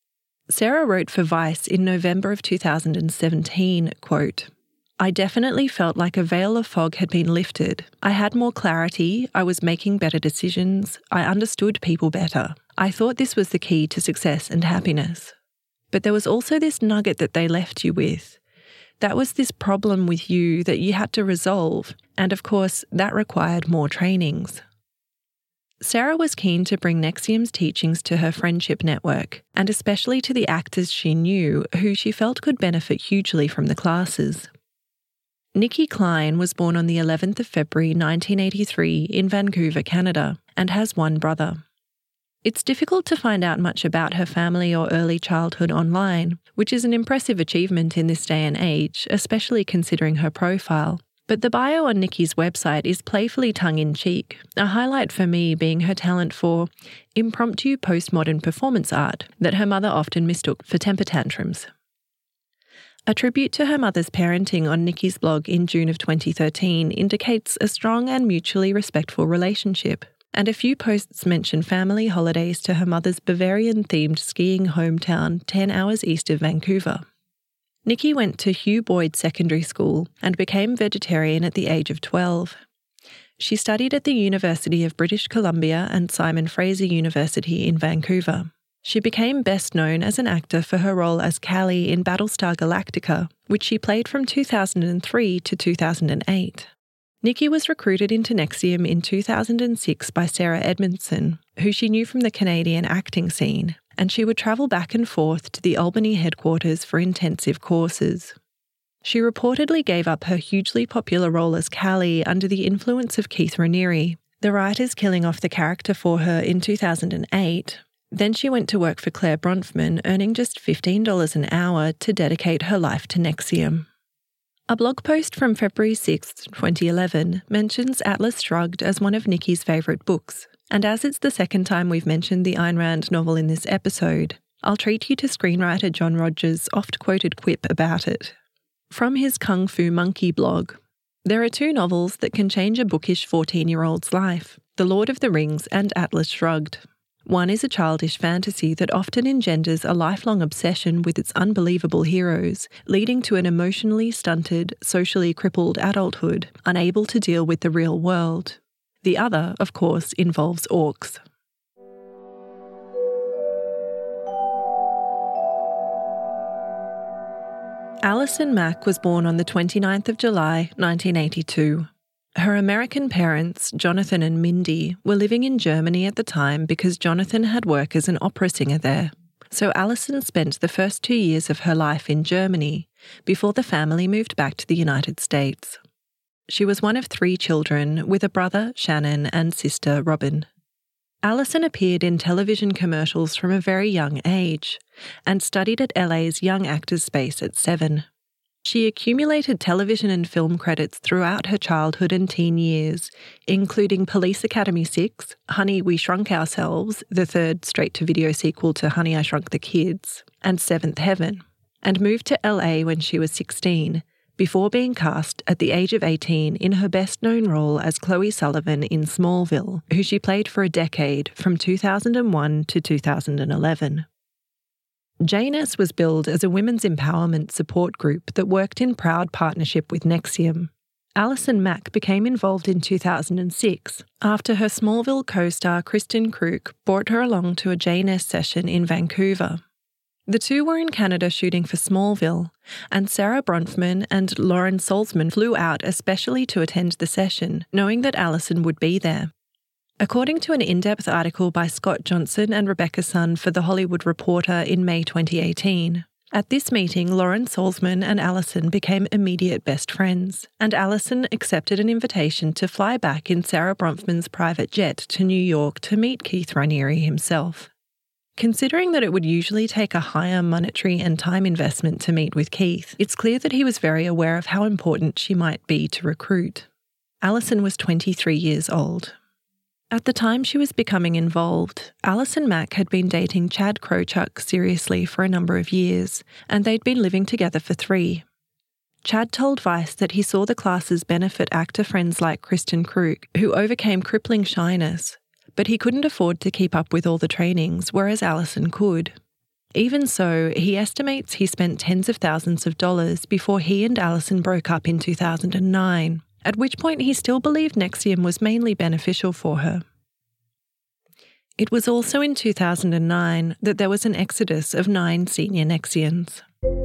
Sarah wrote for Vice in November of 2017, quote, "I definitely felt like a veil of fog had been lifted. I had more clarity, I was making better decisions, I understood people better. I thought this was the key to success and happiness. But there was also this nugget that they left you with. That was this problem with you that you had to resolve, and of course, that required more trainings." Sarah was keen to bring NXIVM's teachings to her friendship network, and especially to the actors she knew who she felt could benefit hugely from the classes. Nikki Klein was born on the 11th of February 1983 in Vancouver, Canada, and has one brother. It's difficult to find out much about her family or early childhood online, which is an impressive achievement in this day and age, especially considering her profile. But the bio on Nikki's website is playfully tongue-in-cheek, a highlight for me being her talent for impromptu postmodern performance art that her mother often mistook for temper tantrums. A tribute to her mother's parenting on Nikki's blog in June of 2013 indicates a strong and mutually respectful relationship, and a few posts mention family holidays to her mother's Bavarian-themed skiing hometown 10 hours east of Vancouver. Nikki went to Hugh Boyd Secondary School and became vegetarian at the age of 12. She studied at the University of British Columbia and Simon Fraser University in Vancouver. She became best known as an actor for her role as Callie in Battlestar Galactica, which she played from 2003 to 2008. Nikki was recruited into NXIVM in 2006 by Sarah Edmondson, who she knew from the Canadian acting scene, and she would travel back and forth to the Albany headquarters for intensive courses. She reportedly gave up her hugely popular role as Callie under the influence of Keith Raniere, the writers killing off the character for her in 2008. Then she went to work for Claire Bronfman, earning just $15 an hour to dedicate her life to NXIVM. A blog post from February 6, 2011 mentions Atlas Shrugged as one of Nikki's favourite books, and as it's the second time we've mentioned the Ayn Rand novel in this episode, I'll treat you to screenwriter John Rogers' oft-quoted quip about it. From his Kung Fu Monkey blog, "There are two novels that can change a bookish 14-year-old's life, The Lord of the Rings and Atlas Shrugged. One is a childish fantasy that often engenders a lifelong obsession with its unbelievable heroes, leading to an emotionally stunted, socially crippled adulthood, unable to deal with the real world. The other, of course, involves orcs." Alison Mack was born on the 29th of July, 1982. Her American parents, Jonathan and Mindy, were living in Germany at the time because Jonathan had work as an opera singer there. So Alison spent the first 2 years of her life in Germany before the family moved back to the United States. She was one of 3 children, with a brother, Shannon, and sister, Robin. Alison appeared in television commercials from a very young age and studied at LA's Young Actors Space at 7. She accumulated television and film credits throughout her childhood and teen years, including Police Academy 6, Honey, We Shrunk Ourselves, the third straight-to-video sequel to Honey, I Shrunk the Kids, and Seventh Heaven, and moved to LA when she was 16, before being cast at the age of 18 in her best-known role as Chloe Sullivan in Smallville, who she played for a decade from 2001 to 2011. JNS was billed as a women's empowerment support group that worked in proud partnership with NXIVM. Alison Mack became involved in 2006 after her Smallville co-star Kristen Kruk brought her along to a JNS session in Vancouver. The two were in Canada shooting for Smallville, and Sarah Bronfman and Lauren Salzman flew out especially to attend the session, knowing that Alison would be there. According to an in-depth article by Scott Johnson and Rebecca Sun for The Hollywood Reporter in May 2018, at this meeting, Lauren Salzman and Alison became immediate best friends, and Alison accepted an invitation to fly back in Sarah Bronfman's private jet to New York to meet Keith Raniere himself. Considering that it would usually take a higher monetary and time investment to meet with Keith, it's clear that he was very aware of how important she might be to recruit. Alison was 23 years old. At the time she was becoming involved, Alison Mack had been dating Chad Krochuk seriously for a number of years, and they'd been living together for 3. Chad told Vice that he saw the classes benefit actor friends like Kristen Kruk, who overcame crippling shyness, but he couldn't afford to keep up with all the trainings, whereas Alison could. Even so, he estimates he spent tens of thousands of dollars before he and Alison broke up in 2009, at which point he still believed Nexium was mainly beneficial for her. It was also in 2009 that there was an exodus of 9 senior Nexians.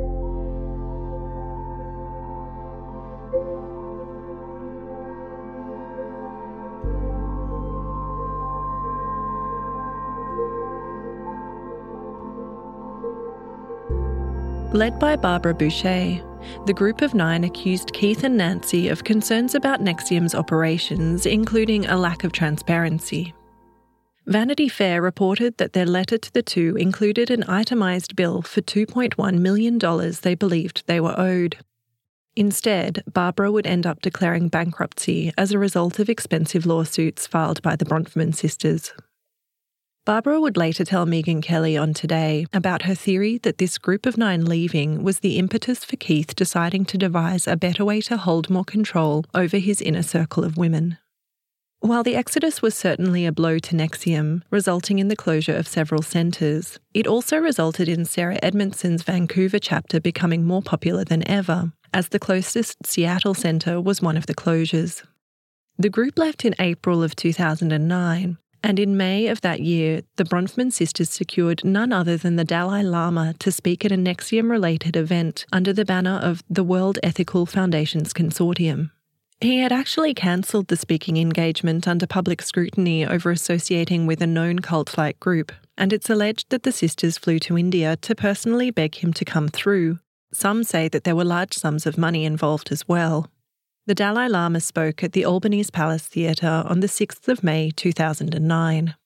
Led by Barbara Boucher, the group of 9 accused Keith and Nancy of concerns about Nexium's operations, including a lack of transparency. Vanity Fair reported that their letter to the two included an itemised bill for $2.1 million they believed they were owed. Instead, Barbara would end up declaring bankruptcy as a result of expensive lawsuits filed by the Bronfman sisters. Barbara would later tell Megyn Kelly on Today about her theory that this group of 9 leaving was the impetus for Keith deciding to devise a better way to hold more control over his inner circle of women. While the exodus was certainly a blow to Nexium, resulting in the closure of several centres, it also resulted in Sarah Edmondson's Vancouver chapter becoming more popular than ever, as the closest Seattle centre was one of the closures. The group left in April of 2009, and in May of that year, the Bronfman sisters secured none other than the Dalai Lama to speak at a Nexium-related event under the banner of the World Ethical Foundation's Consortium. He had actually cancelled the speaking engagement under public scrutiny over associating with a known cult-like group, and it's alleged that the sisters flew to India to personally beg him to come through. Some say that there were large sums of money involved as well. The Dalai Lama spoke at the Albanese Palace Theatre on the 6th of May 2009.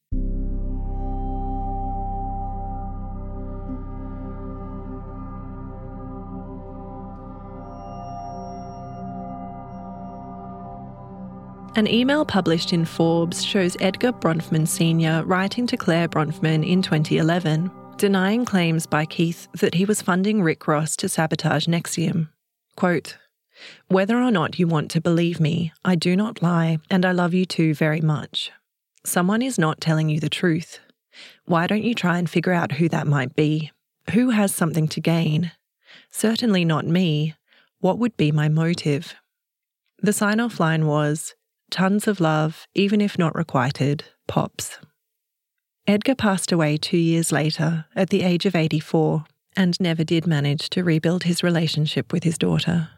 An email published in Forbes shows Edgar Bronfman Sr. writing to Claire Bronfman in 2011, denying claims by Keith that he was funding Rick Ross to sabotage Nexium. Quote, "Whether or not you want to believe me, I do not lie, and I love you too very much. Someone is not telling you the truth. Why don't you try and figure out who that might be? Who has something to gain? Certainly not me. What would be my motive?" The sign-off line was, "Tons of love, even if not requited, Pops." Edgar passed away 2 years later, at the age of 84, and never did manage to rebuild his relationship with his daughter.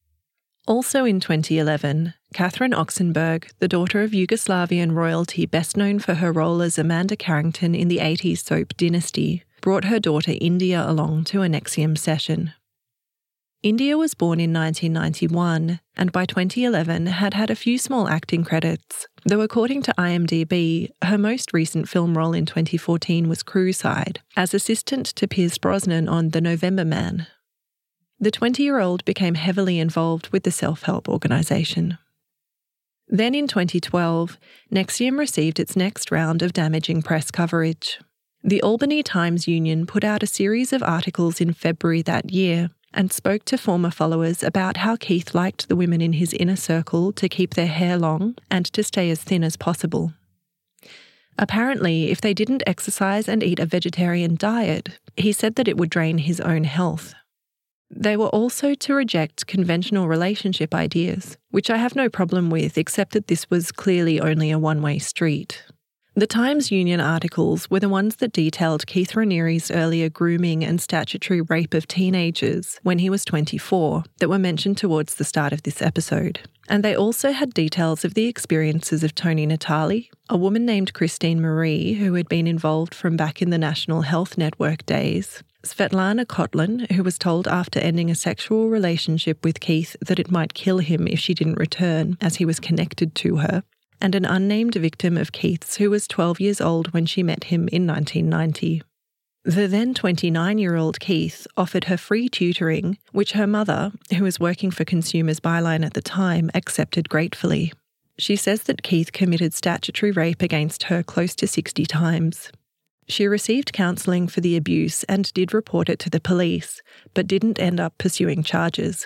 Also in 2011, Catherine Oxenberg, the daughter of Yugoslavian royalty best known for her role as Amanda Carrington in the 80s soap Dynasty, brought her daughter India along to a Nexium session. India was born in 1991 and by 2011 had had a few small acting credits, though according to IMDb, her most recent film role in 2014 was Crewside, as assistant to Pierce Brosnan on The November Man. The 20-year-old became heavily involved with the self-help organisation. Then in 2012, Nexium received its next round of damaging press coverage. The Albany Times-Union put out a series of articles in February that year and spoke to former followers about how Keith liked the women in his inner circle to keep their hair long and to stay as thin as possible. Apparently, if they didn't exercise and eat a vegetarian diet, he said that it would drain his own health. They were also to reject conventional relationship ideas, which I have no problem with, except that this was clearly only a one-way street. The Times-Union articles were the ones that detailed Keith Raniere's earlier grooming and statutory rape of teenagers when he was 24 that were mentioned towards the start of this episode. And they also had details of the experiences of Tony Natali, a woman named Christine Marie who had been involved from back in the National Health Network days, Svetlana Kotlin, who was told after ending a sexual relationship with Keith that it might kill him if she didn't return, as he was connected to her, and an unnamed victim of Keith's who was 12 years old when she met him in 1990. The then 29-year-old Keith offered her free tutoring, which her mother, who was working for Consumers Byline at the time, accepted gratefully. She says that Keith committed statutory rape against her close to 60 times. She received counselling for the abuse and did report it to the police, but didn't end up pursuing charges.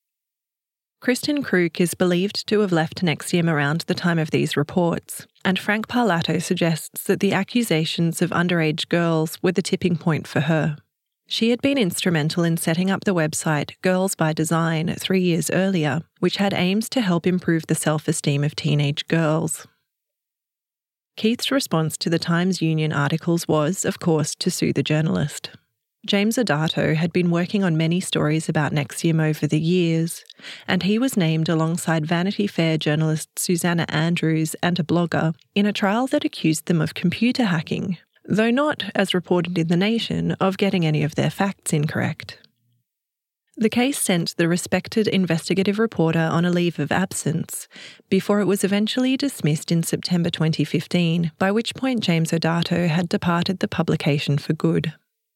Kristen Kruk is believed to have left Nexium around the time of these reports, and Frank Parlato suggests that the accusations of underage girls were the tipping point for her. She had been instrumental in setting up the website Girls by Design 3 years earlier, which had aims to help improve the self-esteem of teenage girls. Keith's response to the Times Union articles was, of course, to sue the journalist. James Odato had been working on many stories about NXIVM over the years, and he was named alongside Vanity Fair journalist Susanna Andrews and a blogger in a trial that accused them of computer hacking, though not, as reported in The Nation, of getting any of their facts incorrect. The case sent the respected investigative reporter on a leave of absence before it was eventually dismissed in September 2015, by which point James Odato had departed the publication for good.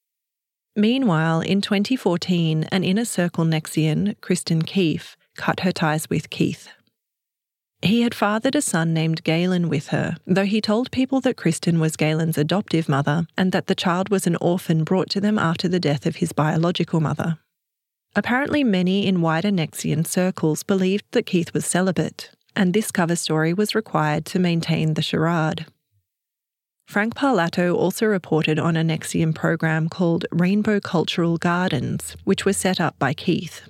Meanwhile, in 2014, an Inner Circle NXIVM, Kristen Keefe, cut her ties with Keith. He had fathered a son named Galen with her, though he told people that Kristen was Galen's adoptive mother and that the child was an orphan brought to them after the death of his biological mother. Apparently, many in wider NXIVM circles believed that Keith was celibate, and this cover story was required to maintain the charade. Frank Parlato also reported on a NXIVM program called Rainbow Cultural Gardens, which was set up by Keith.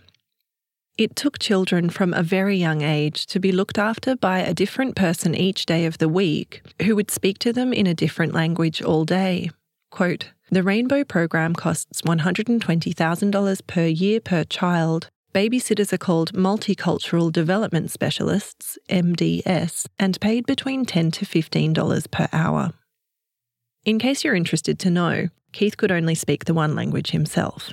It took children from a very young age to be looked after by a different person each day of the week who would speak to them in a different language all day. Quote, "The Rainbow program costs $120,000 per year per child. Babysitters are called Multicultural Development Specialists, MDS, and paid between $10 to $15 per hour." In case you're interested to know, Keith could only speak the one language himself.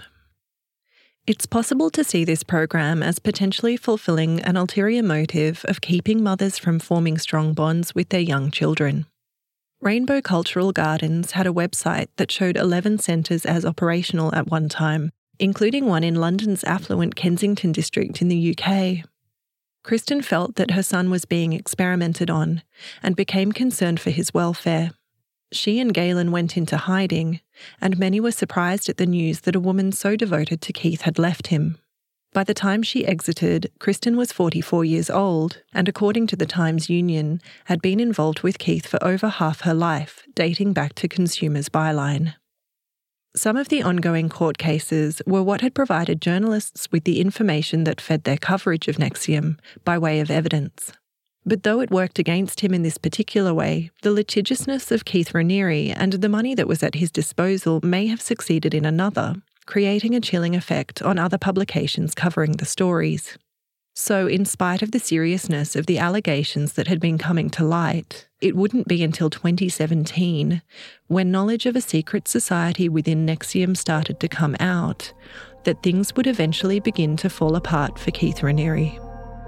It's possible to see this program as potentially fulfilling an ulterior motive of keeping mothers from forming strong bonds with their young children. Rainbow Cultural Gardens had a website that showed 11 centres as operational at one time, including one in London's affluent Kensington district in the UK. Kristen felt that her son was being experimented on and became concerned for his welfare. She and Galen went into hiding, and many were surprised at the news that a woman so devoted to Keith had left him. By the time she exited, Kristen was 44 years old, and according to the Times Union, had been involved with Keith for over half her life, dating back to Consumer's Byline. Some of the ongoing court cases were what had provided journalists with the information that fed their coverage of NXIVM by way of evidence. But though it worked against him in this particular way, the litigiousness of Keith Raniere and the money that was at his disposal may have succeeded in another, creating a chilling effect on other publications covering the stories. So, in spite of the seriousness of the allegations that had been coming to light, it wouldn't be until 2017, when knowledge of a secret society within NXIVM started to come out, that things would eventually begin to fall apart for Keith Raniere.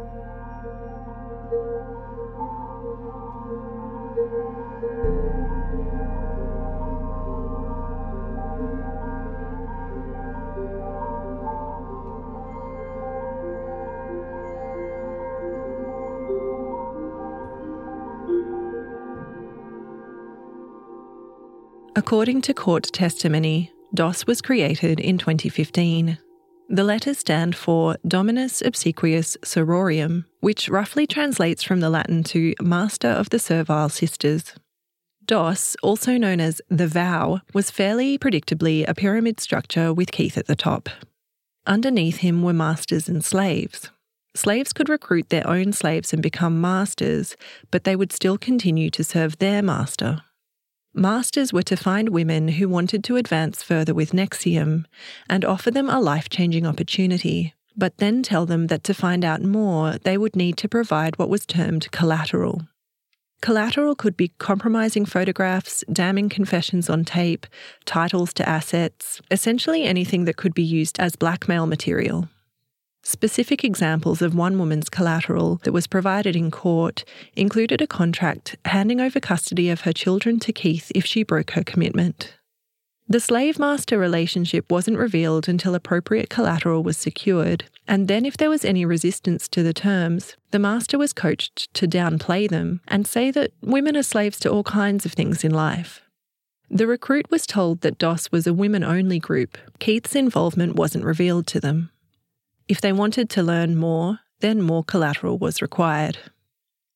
According to court testimony, DOS was created in 2015. The letters stand for Dominus Obsequious Sororium, which roughly translates from the Latin to Master of the Servile Sisters. DOS, also known as the Vow, was fairly predictably a pyramid structure with Keith at the top. Underneath him were masters and slaves. Slaves could recruit their own slaves and become masters, but they would still continue to serve their master. Masters were to find women who wanted to advance further with NXIVM and offer them a life-changing opportunity, but then tell them that to find out more, they would need to provide what was termed collateral. Collateral could be compromising photographs, damning confessions on tape, titles to assets, essentially anything that could be used as blackmail material. Specific examples of one woman's collateral that was provided in court included a contract handing over custody of her children to Keith if she broke her commitment. The slave-master relationship wasn't revealed until appropriate collateral was secured, and then if there was any resistance to the terms, the master was coached to downplay them and say that women are slaves to all kinds of things in life. The recruit was told that DOS was a women-only group. Keith's involvement wasn't revealed to them. If they wanted to learn more, then more collateral was required.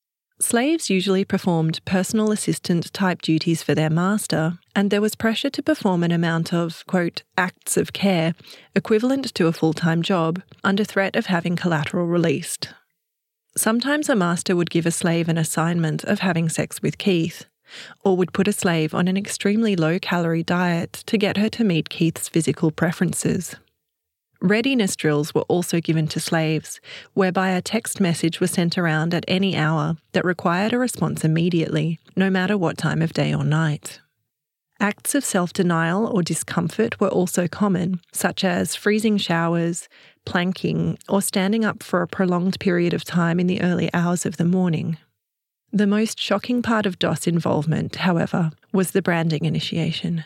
Slaves usually performed personal assistant type duties for their master, and there was pressure to perform an amount of, quote, acts of care equivalent to a full-time job under threat of having collateral released. Sometimes a master would give a slave an assignment of having sex with Keith, or would put a slave on an extremely low-calorie diet to get her to meet Keith's physical preferences. Readiness drills were also given to slaves, whereby a text message was sent around at any hour that required a response immediately, no matter what time of day or night. Acts of self-denial or discomfort were also common, such as freezing showers, planking, or standing up for a prolonged period of time in the early hours of the morning. The most shocking part of DOS involvement, however, was the branding initiation.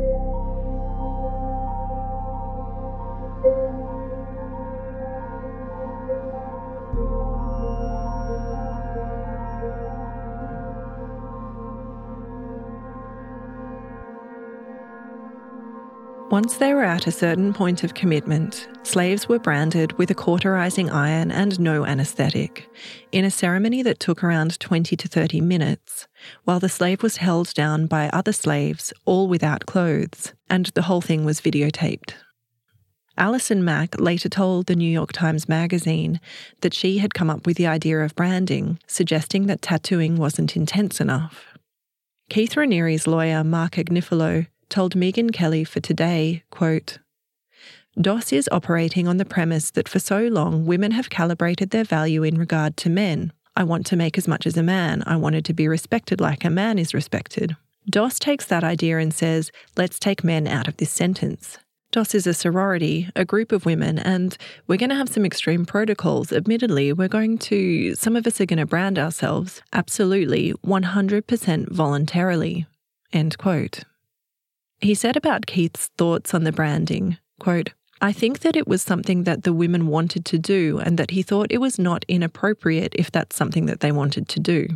Once they were at a certain point of commitment, slaves were branded with a cauterizing iron and no anaesthetic, in a ceremony that took around 20 to 30 minutes, while the slave was held down by other slaves, all without clothes, and the whole thing was videotaped. Alison Mack later told the New York Times Magazine that she had come up with the idea of branding, suggesting that tattooing wasn't intense enough. Keith Raniere's lawyer, Mark Agnifilo, told Megyn Kelly for Today, quote, DOS is operating on the premise that for so long women have calibrated their value in regard to men. I want to make as much as a man. I wanted to be respected like a man is respected. DOS takes that idea and says, let's take men out of this sentence. DOS is a sorority, a group of women, and we're going to have some extreme protocols. Admittedly, some of us are going to brand ourselves, absolutely, 100% voluntarily, end quote. He said about Keith's thoughts on the branding, quote, I think that it was something that the women wanted to do and that he thought it was not inappropriate if that's something that they wanted to do.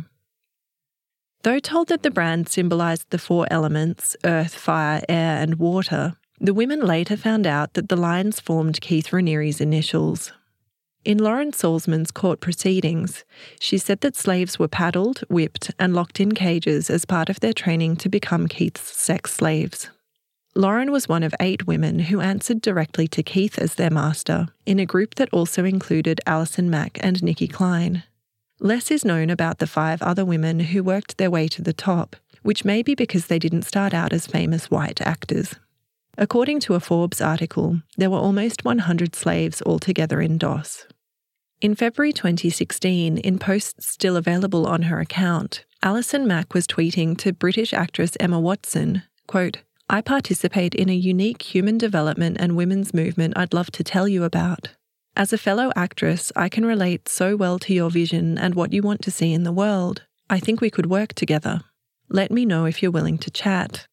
Though told that the brand symbolised the 4 elements, earth, fire, air and water, the women later found out that the lines formed Keith Raniere's initials. In Lauren Salzman's court proceedings, she said that slaves were paddled, whipped and locked in cages as part of their training to become Keith's sex slaves. Lauren was one of 8 women who answered directly to Keith as their master, in a group that also included Alison Mack and Nikki Klein. Less is known about the 5 other women who worked their way to the top, which may be because they didn't start out as famous white actors. According to a Forbes article, there were almost 100 slaves altogether in DOS. In February 2016, in posts still available on her account, Alison Mack was tweeting to British actress Emma Watson, quote, I participate in a unique human development and women's movement I'd love to tell you about. As a fellow actress, I can relate so well to your vision and what you want to see in the world. I think we could work together. Let me know if you're willing to chat.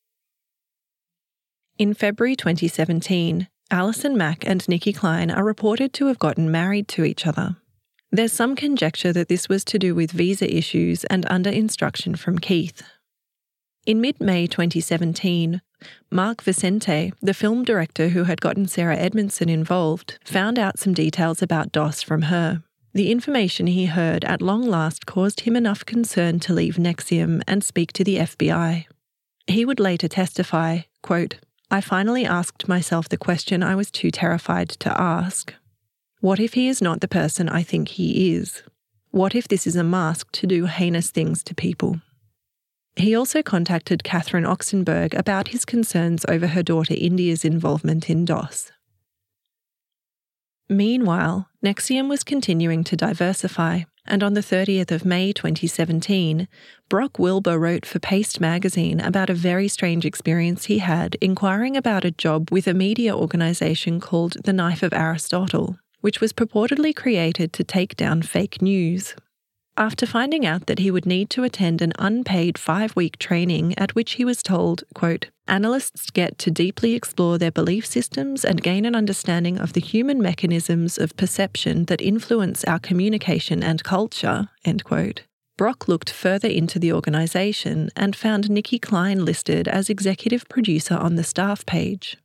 In February 2017, Alison Mack and Nikki Klein are reported to have gotten married to each other. There's some conjecture that this was to do with visa issues and under instruction from Keith. In mid-May 2017, Mark Vicente, the film director who had gotten Sarah Edmondson involved, found out some details about DOS from her. The information he heard at long last caused him enough concern to leave NXIVM and speak to the FBI. He would later testify, quote, I finally asked myself the question I was too terrified to ask. What if he is not the person I think he is? What if this is a mask to do heinous things to people? He also contacted Catherine Oxenberg about his concerns over her daughter India's involvement in DOS. Meanwhile, NXIVM was continuing to diversify, and on the 30th of May 2017, Brock Wilbur wrote for Paste magazine about a very strange experience he had inquiring about a job with a media organisation called The Knife of Aristotle, which was purportedly created to take down fake news. After finding out that he would need to attend an unpaid 5-week training at which he was told, quote, analysts get to deeply explore their belief systems and gain an understanding of the human mechanisms of perception that influence our communication and culture, end quote, Brock looked further into the organisation and found Nikki Klein listed as executive producer on the staff page.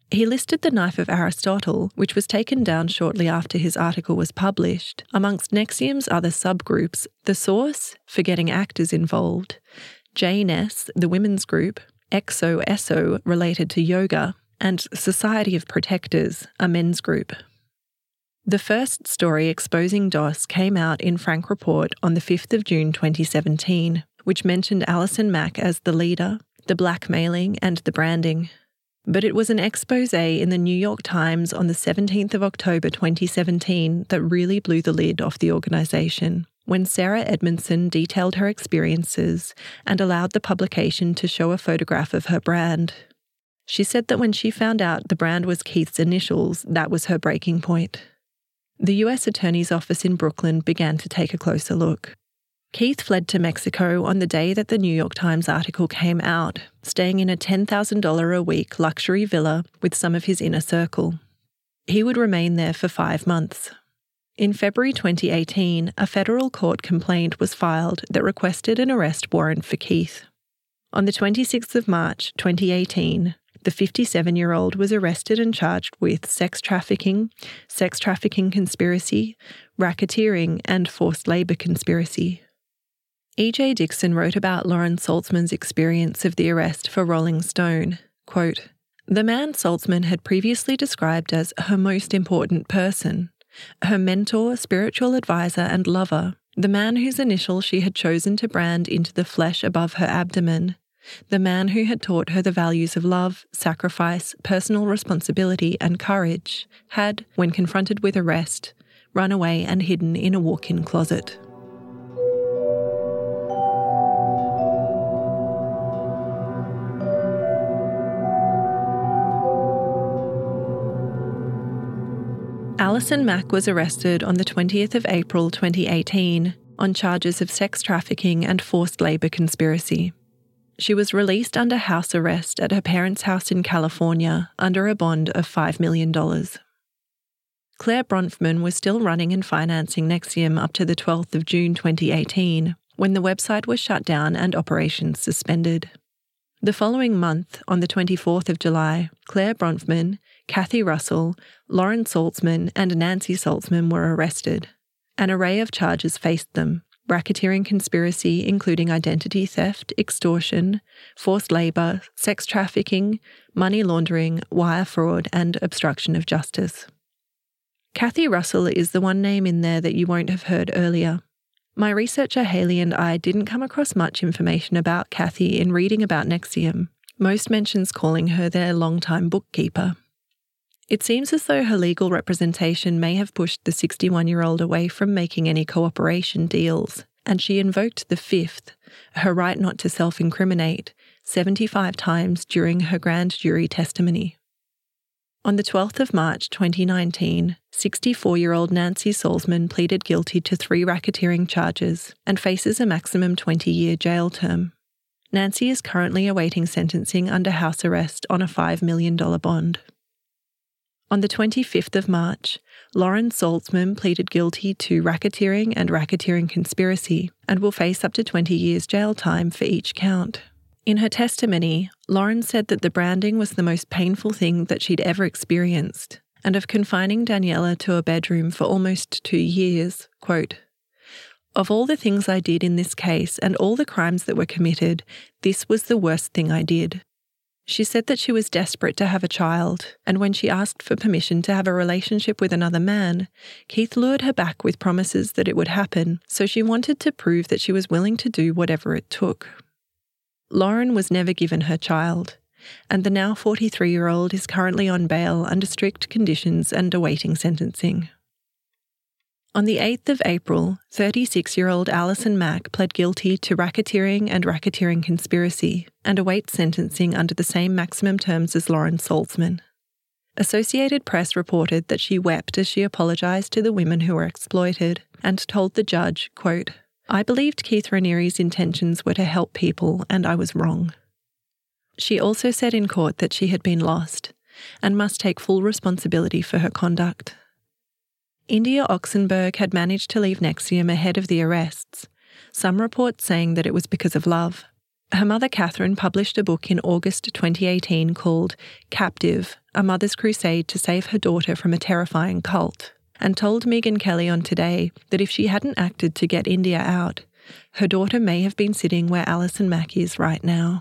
He listed the Knife of Aristotle, which was taken down shortly after his article was published, amongst NXIVM's other subgroups: The Source, for getting actors involved; JNES, the women's group; XOSO, related to yoga; and Society of Protectors, a men's group. The first story exposing DOS came out in Frank Report on the 5th of June 2017, which mentioned Alison Mack as the leader, the blackmailing and the branding. But it was an expose in the New York Times on the 17th of October 2017 that really blew the lid off the organisation, when Sarah Edmondson detailed her experiences and allowed the publication to show a photograph of her brand. She said that when she found out the brand was Keith's initials, that was her breaking point. The US Attorney's Office in Brooklyn began to take a closer look. Keith fled to Mexico on the day that the New York Times article came out, staying in a $10,000 a week luxury villa with some of his inner circle. He would remain there for 5 months. In February 2018, a federal court complaint was filed that requested an arrest warrant for Keith. On the 26th of March 2018, the 57-year-old was arrested and charged with sex trafficking conspiracy, racketeering, and forced labour conspiracy. E.J. Dixon wrote about Lauren Saltzman's experience of the arrest for Rolling Stone, quote, "The man Saltzman had previously described as her most important person, her mentor, spiritual advisor and lover, the man whose initial she had chosen to brand into the flesh above her abdomen, the man who had taught her the values of love, sacrifice, personal responsibility and courage, had, when confronted with arrest, run away and hidden in a walk-in closet." Alison Mack was arrested on the 20th of April 2018 on charges of sex trafficking and forced labour conspiracy. She was released under house arrest at her parents' house in California under a bond of $5 million. Claire Bronfman was still running and financing NXIVM up to the 12th of June 2018, when the website was shut down and operations suspended. The following month, on the 24th of July, Claire Bronfman, Kathy Russell, Lauren Saltzman and Nancy Saltzman were arrested. An array of charges faced them: racketeering conspiracy including identity theft, extortion, forced labour, sex trafficking, money laundering, wire fraud and obstruction of justice. Kathy Russell is the one name in there that you won't have heard earlier. My researcher Hayley and I didn't come across much information about Kathy in reading about NXIVM, most mentions calling her their longtime bookkeeper. It seems as though her legal representation may have pushed the 61-year-old away from making any cooperation deals, and she invoked the fifth, her right not to self-incriminate, 75 times during her grand jury testimony. On the 12th of March 2019, 64-year-old Nancy Saltzman pleaded guilty to 3 racketeering charges and faces a maximum 20-year jail term. Nancy is currently awaiting sentencing under house arrest on a $5 million bond. On the 25th of March, Lauren Saltzman pleaded guilty to racketeering and racketeering conspiracy and will face up to 20 years jail time for each count. In her testimony, Lauren said that the branding was the most painful thing that she'd ever experienced, and of confining Daniela to a bedroom for almost 2 years, quote, "Of all the things I did in this case and all the crimes that were committed, this was the worst thing I did." She said that she was desperate to have a child, and when she asked for permission to have a relationship with another man, Keith lured her back with promises that it would happen, so she wanted to prove that she was willing to do whatever it took. Lauren was never given her child, and the now 43-year-old is currently on bail under strict conditions and awaiting sentencing. On the 8th of April, 36-year-old Alison Mack pled guilty to racketeering and racketeering conspiracy and awaits sentencing under the same maximum terms as Lauren Saltzman. Associated Press reported that she wept as she apologised to the women who were exploited and told the judge, quote, "I believed Keith Raniere's intentions were to help people and I was wrong." She also said in court that she had been lost and must take full responsibility for her conduct. India Oxenberg had managed to leave NXIVM ahead of the arrests, some reports saying that it was because of love. Her mother, Catherine, published a book in August 2018 called Captive, A Mother's Crusade to Save Her Daughter from a Terrifying Cult, and told Megyn Kelly on Today that if she hadn't acted to get India out, her daughter may have been sitting where Alison Mack is right now.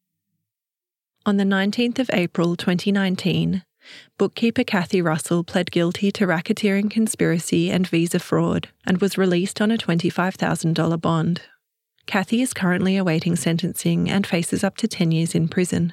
On the 19th of April 2019, bookkeeper Kathy Russell pled guilty to racketeering conspiracy and visa fraud and was released on a $25,000 bond. Kathy is currently awaiting sentencing and faces up to 10 years in prison.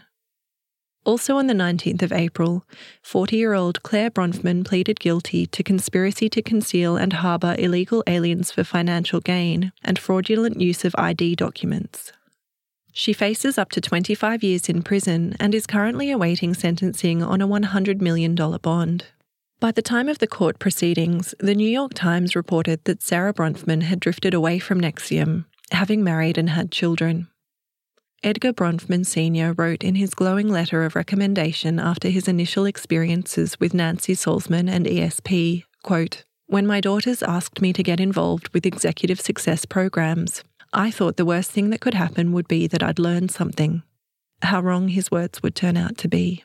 Also on the 19th of April, 40-year-old Claire Bronfman pleaded guilty to conspiracy to conceal and harbour illegal aliens for financial gain and fraudulent use of ID documents. She faces up to 25 years in prison and is currently awaiting sentencing on a $100 million bond. By the time of the court proceedings, the New York Times reported that Sarah Bronfman had drifted away from NXIVM, having married and had children. Edgar Bronfman Sr. wrote in his glowing letter of recommendation after his initial experiences with Nancy Salzman and ESP, quote, "When my daughters asked me to get involved with executive success programs, I thought the worst thing that could happen would be that I'd learn something." How wrong his words would turn out to be.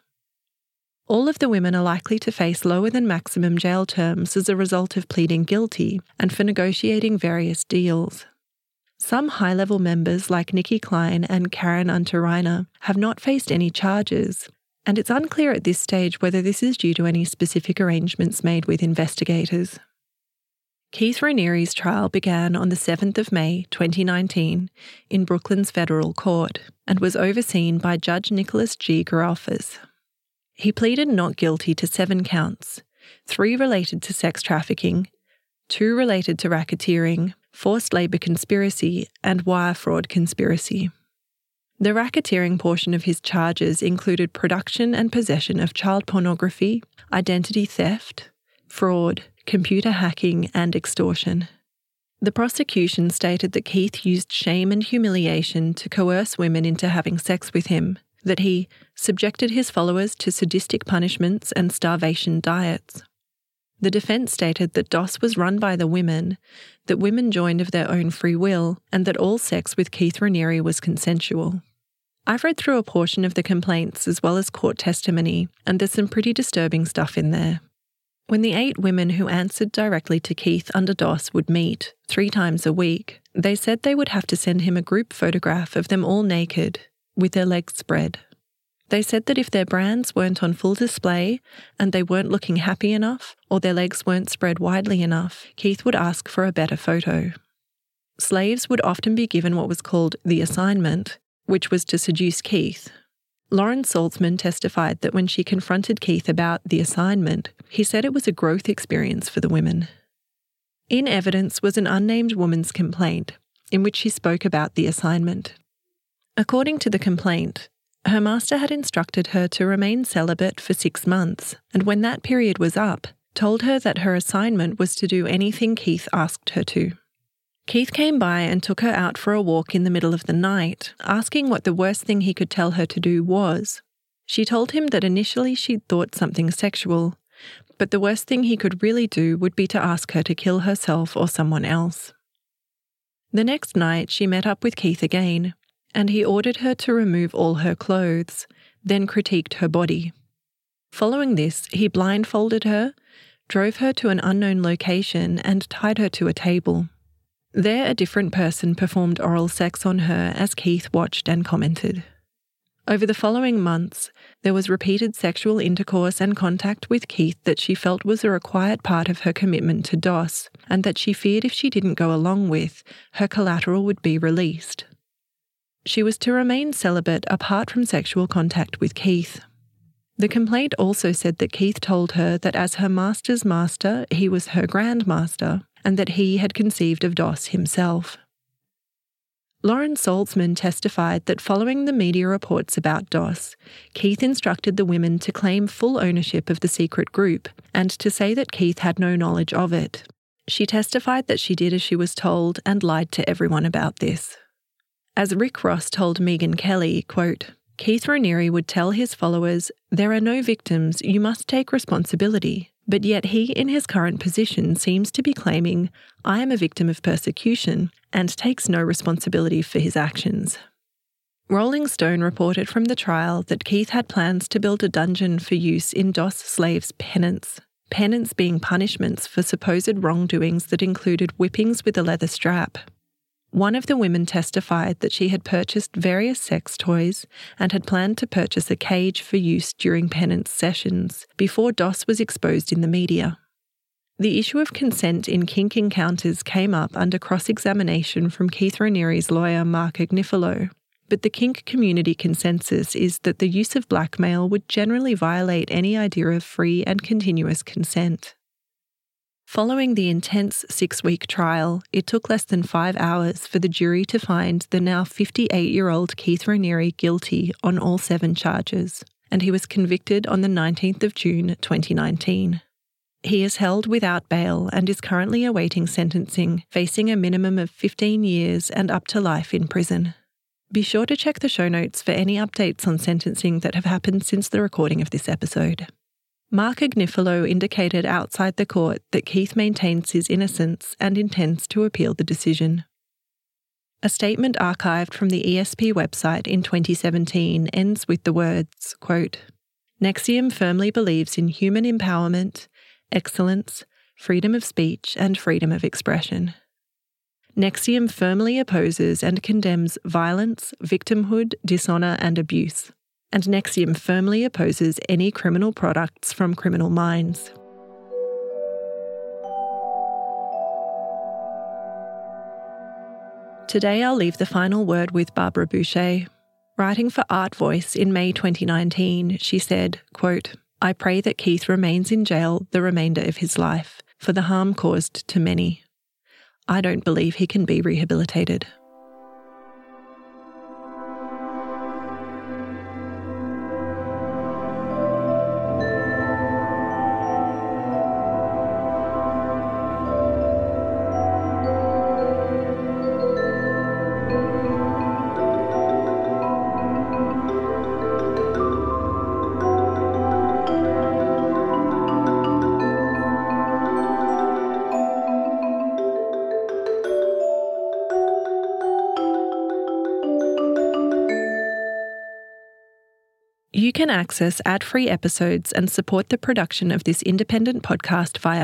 All of the women are likely to face lower than maximum jail terms as a result of pleading guilty and for negotiating various deals. Some high-level members like Nikki Klein and Karen Unterreiner have not faced any charges, and it's unclear at this stage whether this is due to any specific arrangements made with investigators. Keith Raniere's trial began on the 7th of May 2019 in Brooklyn's federal court and was overseen by Judge Nicholas G. Garofas. He pleaded not guilty to 7 counts, 3 related to sex trafficking, 2 related to racketeering, forced labour conspiracy, and wire fraud conspiracy. The racketeering portion of his charges included production and possession of child pornography, identity theft, fraud, computer hacking, and extortion. The prosecution stated that Keith used shame and humiliation to coerce women into having sex with him, that he subjected his followers to sadistic punishments and starvation diets. The defence stated that DOS was run by the women, that women joined of their own free will, and that all sex with Keith Raniere was consensual. I've read through a portion of the complaints as well as court testimony, and there's some pretty disturbing stuff in there. When the 8 women who answered directly to Keith under DOS would meet 3 times a week, they said they would have to send him a group photograph of them all naked, with their legs spread. They said that if their brands weren't on full display and they weren't looking happy enough or their legs weren't spread widely enough, Keith would ask for a better photo. Slaves would often be given what was called the assignment, which was to seduce Keith. Lauren Salzman testified that when she confronted Keith about the assignment, he said it was a growth experience for the women. In evidence was an unnamed woman's complaint, in which she spoke about the assignment. According to the complaint, her master had instructed her to remain celibate for 6 months, and when that period was up, told her that her assignment was to do anything Keith asked her to. Keith came by and took her out for a walk in the middle of the night, asking what the worst thing he could tell her to do was. She told him that initially she'd thought something sexual, but the worst thing he could really do would be to ask her to kill herself or someone else. The next night she met up with Keith again, and he ordered her to remove all her clothes, then critiqued her body. Following this, he blindfolded her, drove her to an unknown location, and tied her to a table. There, a different person performed oral sex on her as Keith watched and commented. Over the following months, there was repeated sexual intercourse and contact with Keith that she felt was a required part of her commitment to DOS, and that she feared if she didn't go along with, her collateral would be released. She was to remain celibate apart from sexual contact with Keith. The complaint also said that Keith told her that as her master's master, he was her grandmaster, and that he had conceived of DOS himself. Lauren Salzman testified that following the media reports about DOS, Keith instructed the women to claim full ownership of the secret group and to say that Keith had no knowledge of it. She testified that she did as she was told and lied to everyone about this. As Rick Ross told Megyn Kelly, quote, "Keith Raniere would tell his followers, 'There are no victims, you must take responsibility,' but yet he in his current position seems to be claiming, 'I am a victim of persecution,' and takes no responsibility for his actions." Rolling Stone reported from the trial that Keith had plans to build a dungeon for use in DOS slaves' penance being punishments for supposed wrongdoings that included whippings with a leather strap. One of the women testified that she had purchased various sex toys and had planned to purchase a cage for use during penance sessions before DOS was exposed in the media. The issue of consent in kink encounters came up under cross-examination from Keith Raniere's lawyer Mark Agnifilo, but the kink community consensus is that the use of blackmail would generally violate any idea of free and continuous consent. Following the intense 6-week trial, it took less than 5 hours for the jury to find the now 58-year-old Keith Raniere guilty on all 7 charges, and he was convicted on the 19th of June 2019. He is held without bail and is currently awaiting sentencing, facing a minimum of 15 years and up to life in prison. Be sure to check the show notes for any updates on sentencing that have happened since the recording of this episode. Mark Agnifilo indicated outside the court that Keith maintains his innocence and intends to appeal the decision. A statement archived from the ESP website in 2017 ends with the words, quote, "NXIVM firmly believes in human empowerment, excellence, freedom of speech, and freedom of expression. NXIVM firmly opposes and condemns violence, victimhood, dishonour, and abuse. And NXIVM firmly opposes any criminal products from criminal minds." Today I'll leave the final word with Barbara Boucher. Writing for Art Voice in May 2019, she said, quote, "I pray that Keith remains in jail the remainder of his life for the harm caused to many. I don't believe he can be rehabilitated." You can access ad-free episodes and support the production of this independent podcast via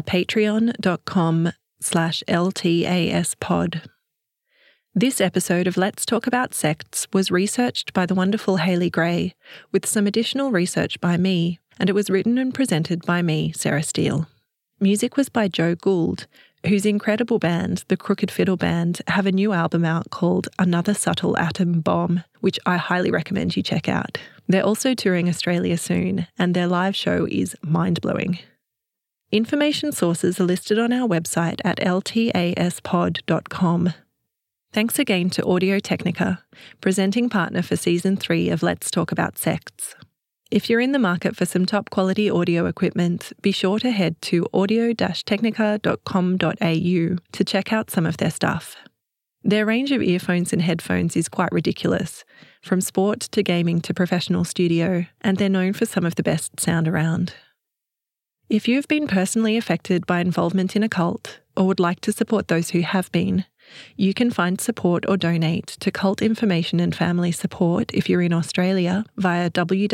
patreon.com/LTASpod. This episode of Let's Talk About Sects was researched by the wonderful Hayley Gray, with some additional research by me, and it was written and presented by me, Sarah Steele. Music was by Joe Gould, whose incredible band, the Crooked Fiddle Band, have a new album out called Another Subtle Atom Bomb, which I highly recommend you check out. They're also touring Australia soon, and their live show is mind-blowing. Information sources are listed on our website at ltaspod.com. Thanks again to Audio-Technica, presenting partner for Season 3 of Let's Talk About Sects. If you're in the market for some top-quality audio equipment, be sure to head to audio-technica.com.au to check out some of their stuff. Their range of earphones and headphones is quite ridiculous, from sport to gaming to professional studio, and they're known for some of the best sound around. If you've been personally affected by involvement in a cult, or would like to support those who have been, you can find support or donate to Cult Information and Family Support if you're in Australia via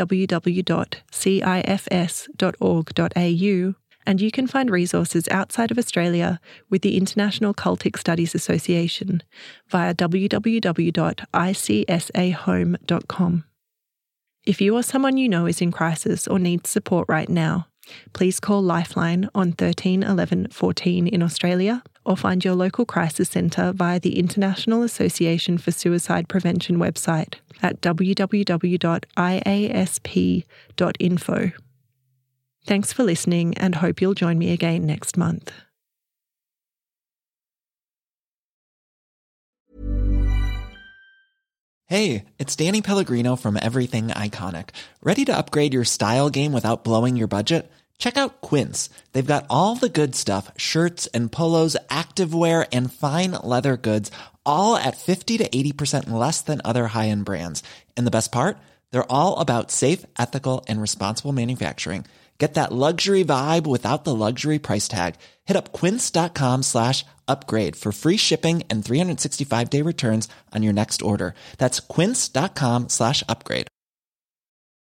www.cifs.org.au, and you can find resources outside of Australia with the International Cultic Studies Association via www.icsahome.com. If you or someone you know is in crisis or needs support right now, please call Lifeline on 13 11 14 in Australia, or find your local crisis centre via the International Association for Suicide Prevention website at www.iasp.info. Thanks for listening, and hope you'll join me again next month. Hey, it's Danny Pellegrino from Everything Iconic. Ready to upgrade your style game without blowing your budget? Check out Quince. They've got all the good stuff, shirts and polos, activewear, and fine leather goods, all at 50 to 80% less than other high-end brands. And the best part? They're all about safe, ethical, and responsible manufacturing. Get that luxury vibe without the luxury price tag. Hit up quince.com/upgrade for free shipping and 365-day returns on your next order. That's quince.com/upgrade.